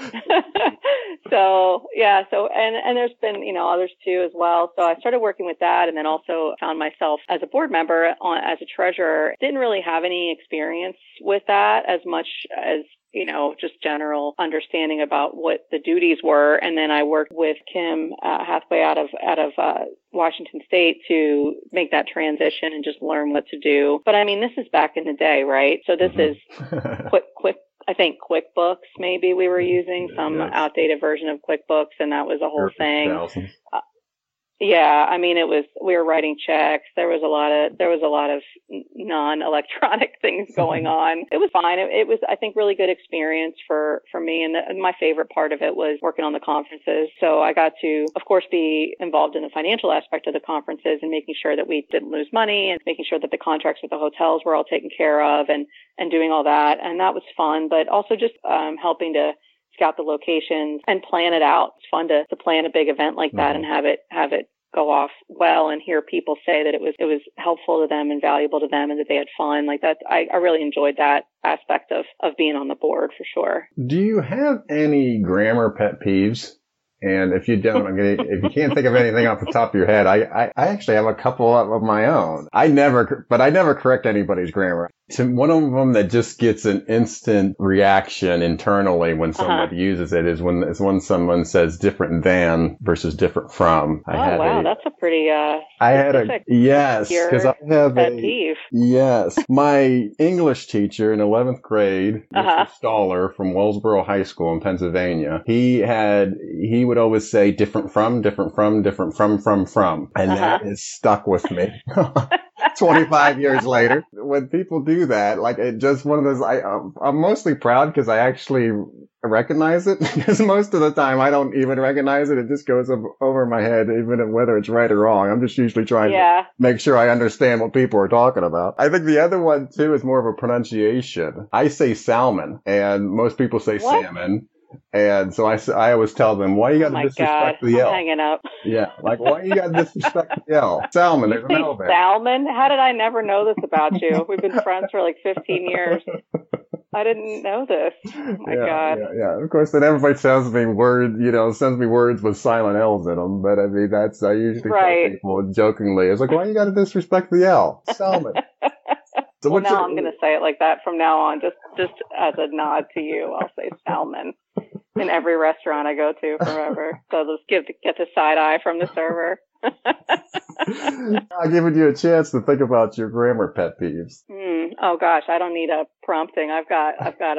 So, yeah. So, and there's been, others too as well. So I started working with that, and then also found myself as a board member, as a treasurer. Didn't really have any experience with that as much as, just general understanding about what the duties were. And then I worked with Kim Hathaway out of Washington State to make that transition and just learn what to do. But I mean, this is back in the day, right? So this is I think QuickBooks maybe we were using some outdated version of QuickBooks, and that was a whole thing. Yeah, I mean, we were writing checks. There was a lot of non-electronic things going on. It was fine. It was, I think, really good experience for me. And my favorite part of it was working on the conferences. So I got to, of course, be involved in the financial aspect of the conferences and making sure that we didn't lose money and making sure that the contracts with the hotels were all taken care of and doing all that. And that was fun, but also just helping to scout the locations and plan it out. It's fun to plan a big event like that and have it go off well and hear people say that it was helpful to them and valuable to them and that they had fun like that. I really enjoyed that aspect of being on the board for sure. Do you have any grammar pet peeves? And if you don't, if you can't think of anything off the top of your head, I actually have a couple of my own. I never correct anybody's grammar. One of them that just gets an instant reaction internally when somebody uses it is when someone says different than versus different from. That's a pretty because I have pet peeve. Yes. My English teacher in 11th grade, Mr. Stoller from Wellsboro High School in Pennsylvania, he would always say different from. And that has stuck with me. 25 years later, when people do that, like it just one of those, I'm mostly proud because I actually recognize it, because most of the time I don't even recognize it. It just goes over my head, even whether it's right or wrong. I'm just usually trying to make sure I understand what people are talking about. I think the other one too is more of a pronunciation. I say salmon and most people say salmon. And so I always tell them, why you got to disrespect the L? I'm hanging up. Yeah, like why you got to disrespect the L? Salmon, there's an L there. Salmon? How did I never know this about you? We've been friends for like 15 years. I didn't know this. Oh my God. Yeah. Of course, then everybody sends me words with silent L's in them. But I mean, I usually tell people jokingly, it's like, why you got to disrespect the L? Salmon. So now I'm going to say it like that from now on, just as a nod to you. I'll say salmon in every restaurant I go to forever. So just get the side eye from the server. I've given you a chance to think about your grammar pet peeves. Oh gosh, I don't need a prompting. I've got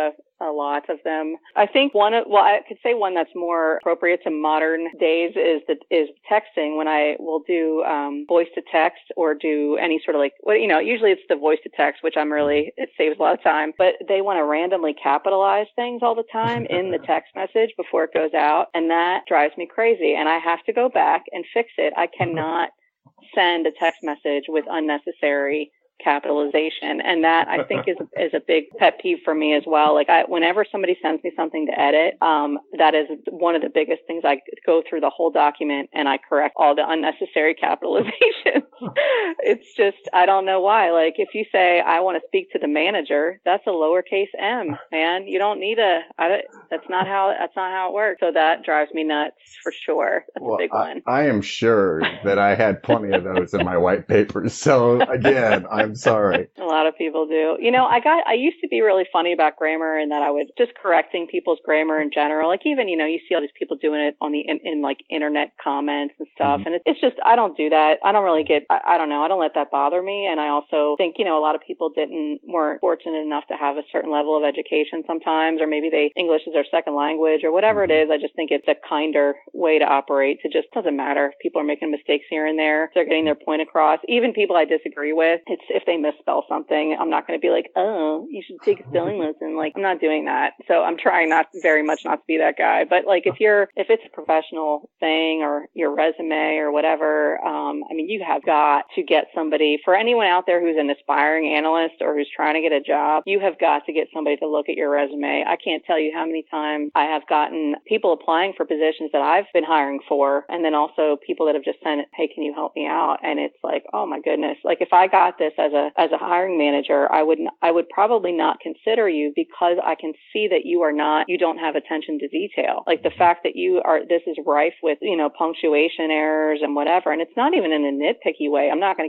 a lot of them. I think I could say one that's more appropriate to modern days is texting. When I will do voice to text or do any sort of usually it's the voice to text, which it saves a lot of time. But they want to randomly capitalize things all the time in the text message before it goes out, and that drives me crazy. And I have to go back and fix it. I cannot send a text message with unnecessary capitalization, and that I think is a big pet peeve for me as well. Like whenever somebody sends me something to edit, that is one of the biggest things. I go through the whole document and I correct all the unnecessary capitalization. It's just, I don't know why. Like if you say I want to speak to the manager, that's a lowercase m, man. You don't need that's not how it works. So that drives me nuts for sure. That's a big one. I am sure that I had plenty of those in my white papers. So again, I'm sorry. A lot of people do. I used to be really funny about grammar, and that I would just correcting people's grammar in general. Like even, you see all these people doing it on in like internet comments and stuff. And it's just, I don't do that. I don't really I don't know. I don't let that bother me. And I also think, a lot of people weren't fortunate enough to have a certain level of education sometimes, or maybe English is their second language or whatever it is. I just think it's a kinder way to operate. To just doesn't matter if people are making mistakes here and there. If they're getting their point across. Even people I disagree with, if they misspell something, I'm not going to be like, oh, you should take a spelling lesson. Like, I'm not doing that. So I'm trying not to be that guy. But like, if it's a professional thing or your resume or whatever, you have got to get somebody, for anyone out there who's an aspiring analyst or who's trying to get a job, you have got to get somebody to look at your resume. I can't tell you how many times I have gotten people applying for positions that I've been hiring for, and then also people that have just sent, hey, can you help me out? And it's like, oh my goodness. Like if I got this as a hiring manager, I would probably not consider you, because I can see that you don't have attention to detail. Like the fact that this is rife with, punctuation errors and whatever. And it's not even in a nitpicky way. I'm not going to get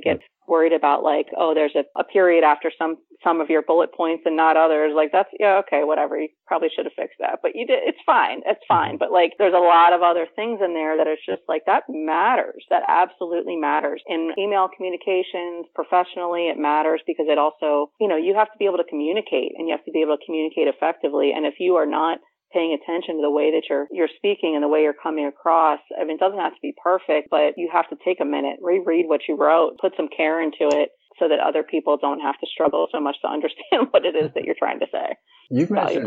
worried about like, oh, there's a period after some of your bullet points and not others. Like that's, yeah, okay, whatever. You probably should have fixed that, but you did. It's fine. It's fine. But like, there's a lot of other things in there that it's just like, that matters. That absolutely matters. In email communications, professionally, it matters because it also, you have to be able to communicate, and you have to be able to communicate effectively. And if you are not paying attention to the way that you're speaking and the way you're coming across, I mean, it doesn't have to be perfect, but you have to take a minute, reread what you wrote, put some care into it, so that other people don't have to struggle so much to understand what it is that you're trying to say. You've mentioned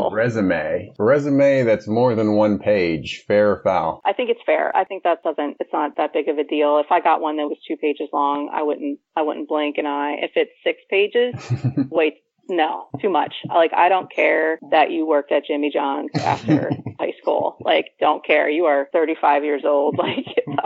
resume that's more than one page, fair or foul? I think it's fair. I think it's not that big of a deal. If I got one that was 2 pages long, I wouldn't blink an eye. If it's 6 pages, wait. No, too much. Like, I don't care that you worked at Jimmy John's after high school. Like, don't care. You are 35 years old. Like,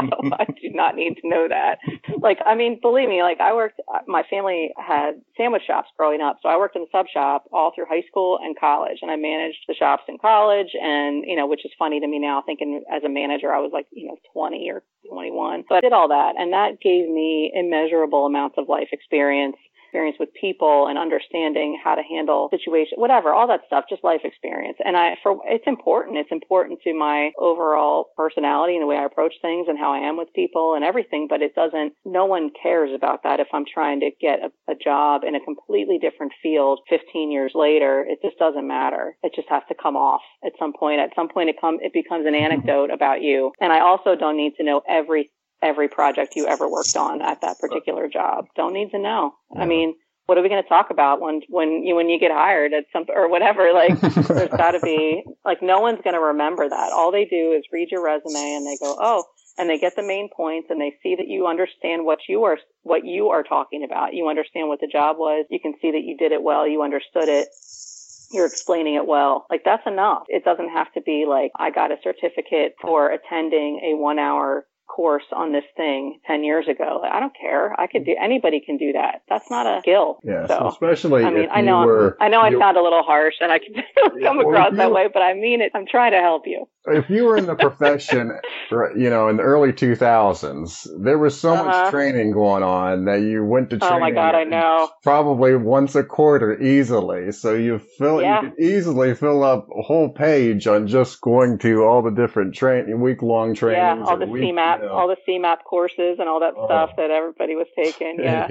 I do not need to know that. Like, I mean, believe me, like my family had sandwich shops growing up. So I worked in the sub shop all through high school and college, and I managed the shops in college. And, which is funny to me now, thinking as a manager, I was like, 20 or 21, but I did all that. And that gave me immeasurable amounts of life experience with people and understanding how to handle situations, whatever, all that stuff, just life experience. And it's important. It's important to my overall personality and the way I approach things and how I am with people and everything. But no one cares about that if I'm trying to get a job in a completely different field 15 years later. It just doesn't matter. It just has to come off at some point. At some point, it becomes an anecdote about you. And I also don't need to know every project you ever worked on at that particular job. Don't need to know. Yeah. I mean, what are we going to talk about when you get hired at some or whatever? Like, there's got to be like, no one's going to remember that. All they do is read your resume and they go, oh, and they get the main points and they see that you understand what you are talking about. You understand what the job was. You can see that you did it well. You understood it. You're explaining it well. Like, that's enough. It doesn't have to be like, I got a certificate for attending a 1-hour course on this thing 10 years ago. I don't care. Anybody can do that. That's not a skill. Yeah, so especially I mean, I know I sound a little harsh and I can come across that way, but I mean it. I'm trying to help you. If you were in the profession, in the early 2000s, there was so much training going on that you went to training. Oh my God, I know. Probably once a quarter easily. So you could easily fill up a whole page on just going to all the different week-long trainings. Yeah, all the CMAP. All the CMAP courses and all that stuff that everybody was taking. Yeah.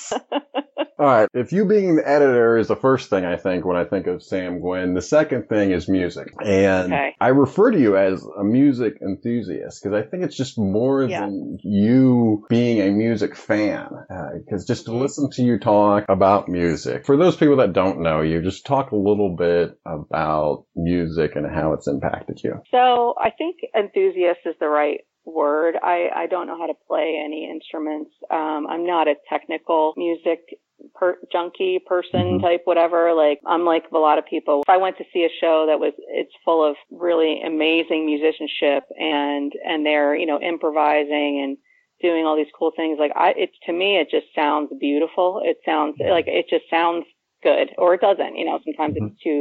All right. If you being the editor is the first thing I think when I think of Sam Gwynn, the second thing is music. And I refer to you as a music enthusiast because I think it's just more than you being a music fan. Because just to listen to you talk about music, for those people that don't know you, just talk a little bit about music and how it's impacted you. So I think enthusiast is the right word. I don't know how to play any instruments. I'm not a technical music junkie person type, whatever. Like, I'm like a lot of people. If I went to see a show it's full of really amazing musicianship and they're, improvising and doing all these cool things. Like, to me, it just sounds beautiful. It sounds like, it just sounds good, or it doesn't, sometimes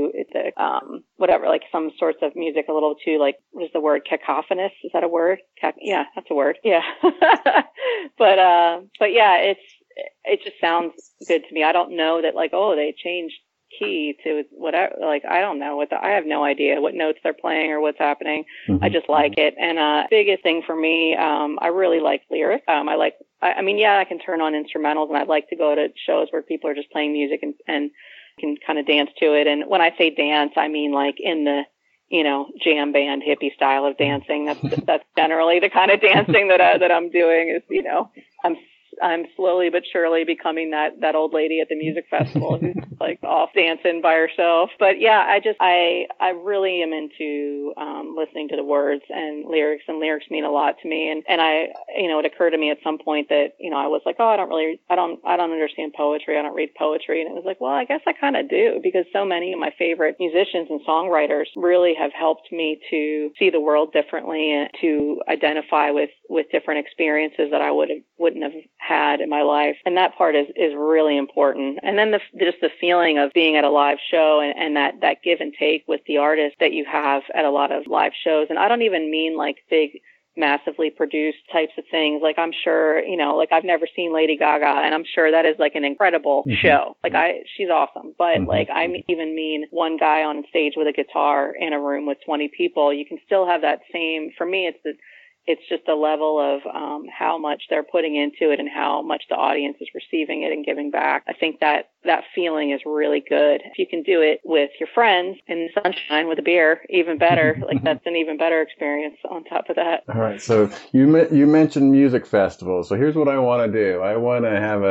whatever, like some sorts of music a little too, like, what is the word? Cacophonous? Is that a word? Yeah, that's a word. Yeah. but yeah, it just sounds good to me. I don't know that like, oh, they changed key to whatever, like, I don't know I have no idea what notes they're playing or what's happening. I just like it. And, biggest thing for me, I really like lyrics. I can turn on instrumentals and I'd like to go to shows where people are just playing music and can kind of dance to it. And when I say dance, I mean like in the, jam band hippie style of dancing. That's generally the kind of dancing that I'm doing is, I'm slowly but surely becoming that old lady at the music festival who's like off dancing by herself. But yeah, I really am into listening to the words and lyrics mean a lot to me. And it occurred to me at some point that, I was like, oh, I don't understand poetry. I don't read poetry. And it was like, well, I guess I kind of do, because so many of my favorite musicians and songwriters really have helped me to see the world differently and to identify with different experiences that I wouldn't have had in my life. And that part is really important. And then just the feeling of being at a live show and that give and take with the artist that you have at a lot of live shows. And I don't even mean like big massively produced types of things. Like I'm sure, like I've never seen Lady Gaga, and I'm sure that is like an incredible show. Like she's awesome. But like I even mean one guy on stage with a guitar in a room with 20 people, you can still have that same, for me, it's just a level of how much they're putting into it and how much the audience is receiving it and giving back. I think that feeling is really good. If you can do it with your friends in the sunshine with a beer, even better. Like that's an even better experience on top of that. All right. So you mentioned music festivals. So here's what I want to do. I want to have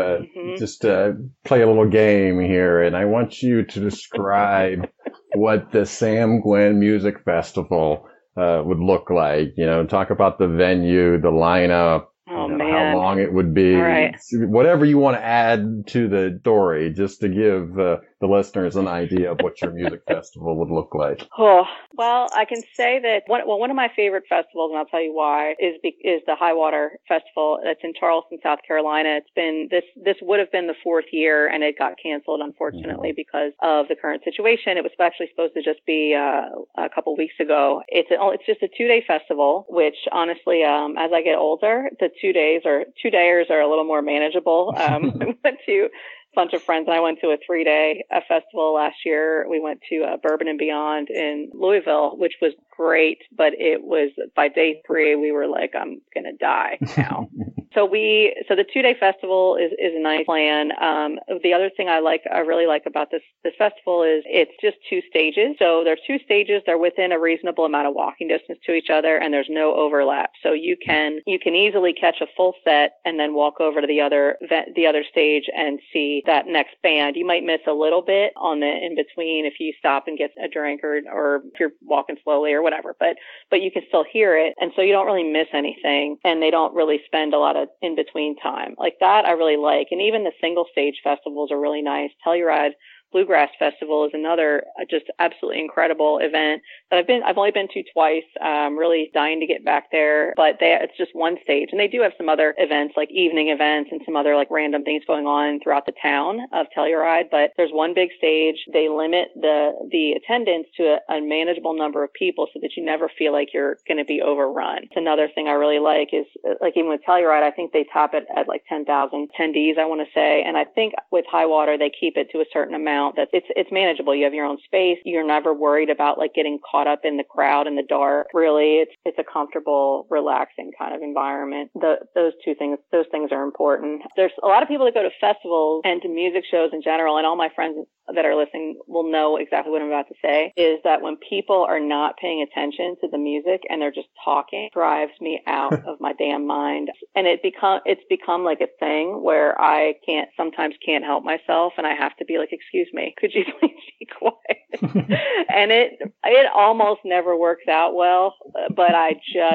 play a little game here, and I want you to describe what the Sam Gwen Music Festival would look like, talk about the venue, the lineup, how long it would be, whatever you want to add to the story, just to give the listeners an idea of what your music festival would look like. Oh, well, I can say that one of my favorite festivals, and I'll tell you why, is the Highwater Festival. It's in Charleston, South Carolina. It's been this would have been the 4th year, and it got canceled, unfortunately, because of the current situation. It was actually supposed to just be a couple weeks ago. It's just a 2-day festival, which honestly, as I get older, the 2 2-dayers are a little more manageable. I went to bunch of friends and I went to a 3-day festival last year. We went to Bourbon and Beyond in Louisville, which was great, but it was by day 3 we were like, I'm gonna die now. So the 2-day festival is a nice plan. The other thing I really like about this festival is it's just 2 stages. So there's 2 stages. They're within a reasonable amount of walking distance to each other, and there's no overlap. So you can easily catch a full set and then walk over to the other stage and see that next band. You might miss a little bit on the in between if you stop and get a drink or if you're walking slowly or whatever, but you can still hear it. And so you don't really miss anything, and they don't really spend a lot of in between time. Like that I really like. And even the single stage festivals are really nice. Telluride Bluegrass Festival is another just absolutely incredible event that I've only been to twice. Really dying to get back there, but it's just one stage, and they do have some other events like evening events and some other like random things going on throughout the town of Telluride. But there's one big stage. They limit the attendance to a manageable number of people so that you never feel like you're going to be overrun. It's another thing I really like is like even with Telluride, I think they top it at like 10,000 attendees, I want to say, and I think with Highwater they keep it to a certain amount. That it's manageable. You have your own space. You're never worried about like getting caught up in the crowd in the dark. Really, it's a comfortable, relaxing kind of environment. Those things are important. There's a lot of people that go to festivals and to music shows in general, and all my friends that are listening will know exactly what I'm about to say, is that when people are not paying attention to the music and they're just talking, it drives me out of my damn mind. And it's become like a thing where I sometimes can't help myself, and I have to be like, excuse me, could you please be quiet? And it almost never works out well, but I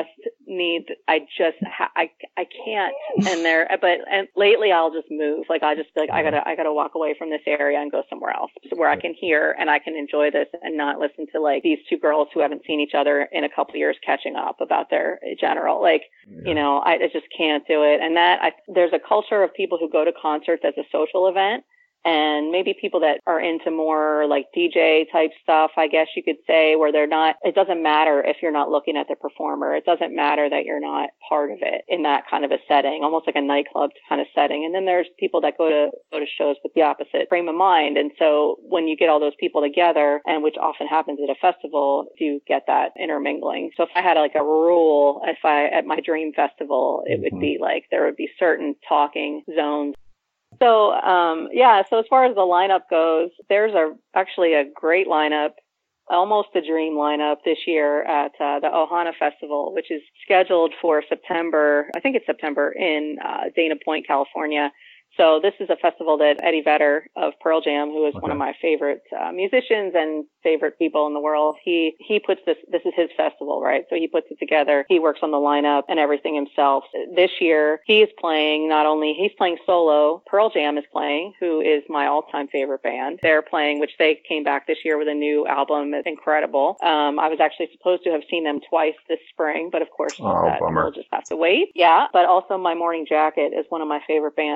can't. And lately I'll just move. Like I just be like, I gotta walk away from this area and go somewhere else where I can hear and I can enjoy this and not listen to like these 2 girls who haven't seen each other in a couple of years catching up about their general, like, I just can't do it. And there's a culture of people who go to concerts as a social event. And maybe people that are into more like DJ type stuff, I guess you could say, where it doesn't matter if you're not looking at the performer. It doesn't matter that you're not part of it in that kind of a setting, almost like a nightclub kind of setting. And then there's people that go to shows with the opposite frame of mind. And so when you get all those people together, and which often happens at a festival, you get that intermingling. So if I had like a rule, at my dream festival, it would be like there would be certain talking zones. So, so as far as the lineup goes, there's actually a great lineup, almost a dream lineup this year at the Ohana Festival, which is scheduled for September. I think it's September in Dana Point, California. So this is a festival that Eddie Vedder of Pearl Jam, who is one of my favorite musicians and favorite people in the world, he puts this is his festival, right? So he puts it together. He works on the lineup and everything himself. This year, he's playing solo. Pearl Jam is playing, who is my all-time favorite band. They're playing, which they came back this year with a new album. It's incredible. I was actually supposed to have seen them twice this spring, but of course, we'll just have to wait. Yeah, but also My Morning Jacket is one of my favorite bands also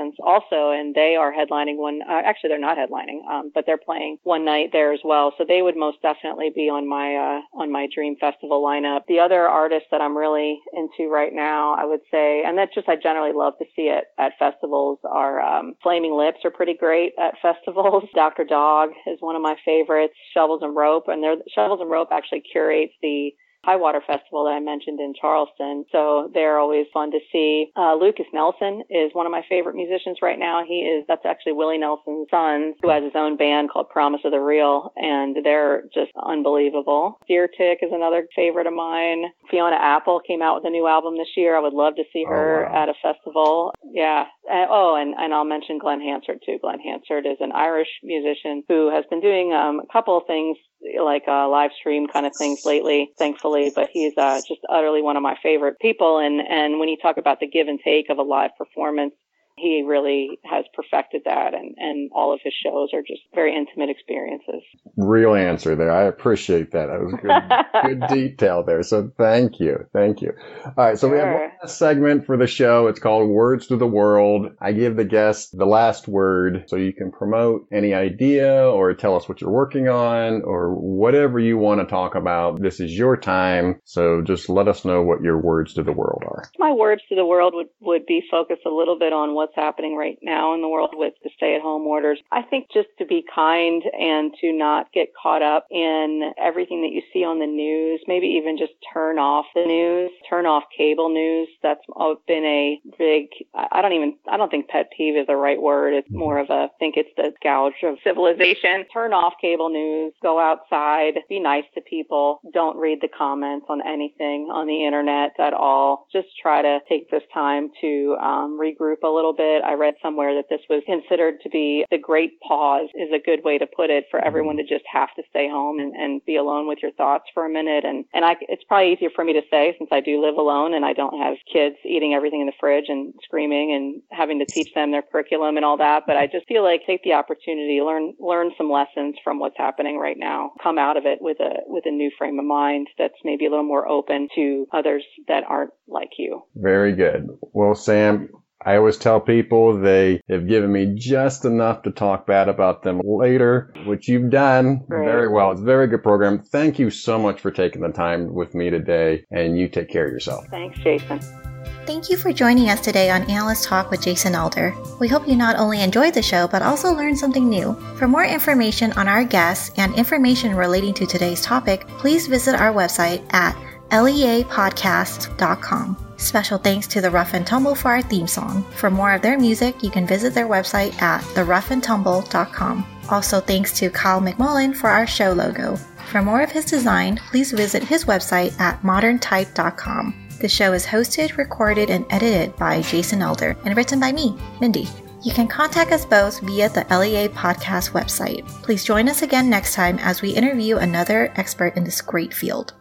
also, and they are headlining one. Actually, they're not headlining, but they're playing one night there as well. So they would most definitely be on my Dream Festival lineup. The other artists that I'm really into right now, I would say, and that's just I generally love to see it at festivals, are Flaming Lips are pretty great at festivals. Dr. Dog is one of my favorites. Shovels and Rope, and Shovels and Rope actually curates the High Water Festival that I mentioned in Charleston. So they're always fun to see. Lucas Nelson is one of my favorite musicians right now. That's actually Willie Nelson's son, who has his own band called Promise of the Real, and they're just unbelievable. Deer Tick is another favorite of mine. Fiona Apple came out with a new album this year. I would love to see her at a festival. Yeah. And I'll mention Glenn Hansard too. Glenn Hansard is an Irish musician who has been doing a couple of things like live stream kind of things lately, thankfully, but he's just utterly one of my favorite people. And when you talk about the give and take of a live performance, he really has perfected that, and all of his shows are just very intimate experiences. Real answer there. I appreciate that. That was good detail there. So thank you. All right. So we have one last segment for the show. It's called Words to the World. I give the guest the last word so you can promote any idea or tell us what you're working on or whatever you want to talk about. This is your time. So just let us know what your words to the world are. My words to the world would be focused a little bit on what's happening right now in the world with the stay-at-home orders. I think just to be kind and to not get caught up in everything that you see on the news, maybe even just turn off the news, turn off cable news. That's been a big, I don't think pet peeve is the right word. It's more of I think it's the gouge of civilization. Turn off cable news, go outside, be nice to people. Don't read the comments on anything on the internet at all. Just try to take this time to regroup a little bit. I read somewhere that this was considered to be the great pause is a good way to put it for everyone to just have to stay home and be alone with your thoughts for a minute. And it's probably easier for me to say since I do live alone and I don't have kids eating everything in the fridge and screaming and having to teach them their curriculum and all that. But I just feel like take the opportunity, learn some lessons from what's happening right now, come out of it with a new frame of mind that's maybe a little more open to others that aren't like you. Very good. Well, Sam, I always tell people they have given me just enough to talk bad about them later, which you've done very well. It's a very good program. Thank you so much for taking the time with me today, and you take care of yourself. Thanks, Jason. Thank you for joining us today on Analyst Talk with Jason Elder. We hope you not only enjoyed the show, but also learned something new. For more information on our guests and information relating to today's topic, please visit our website at leapodcast.com. Special thanks to The Rough and Tumble for our theme song. For more of their music, you can visit their website at theroughandtumble.com. Also thanks to Kyle McMullen for our show logo. For more of his design, please visit his website at moderntype.com. The show is hosted, recorded, and edited by Jason Elder and written by me, Mindy. You can contact us both via the LEA Podcast website. Please join us again next time as we interview another expert in this great field.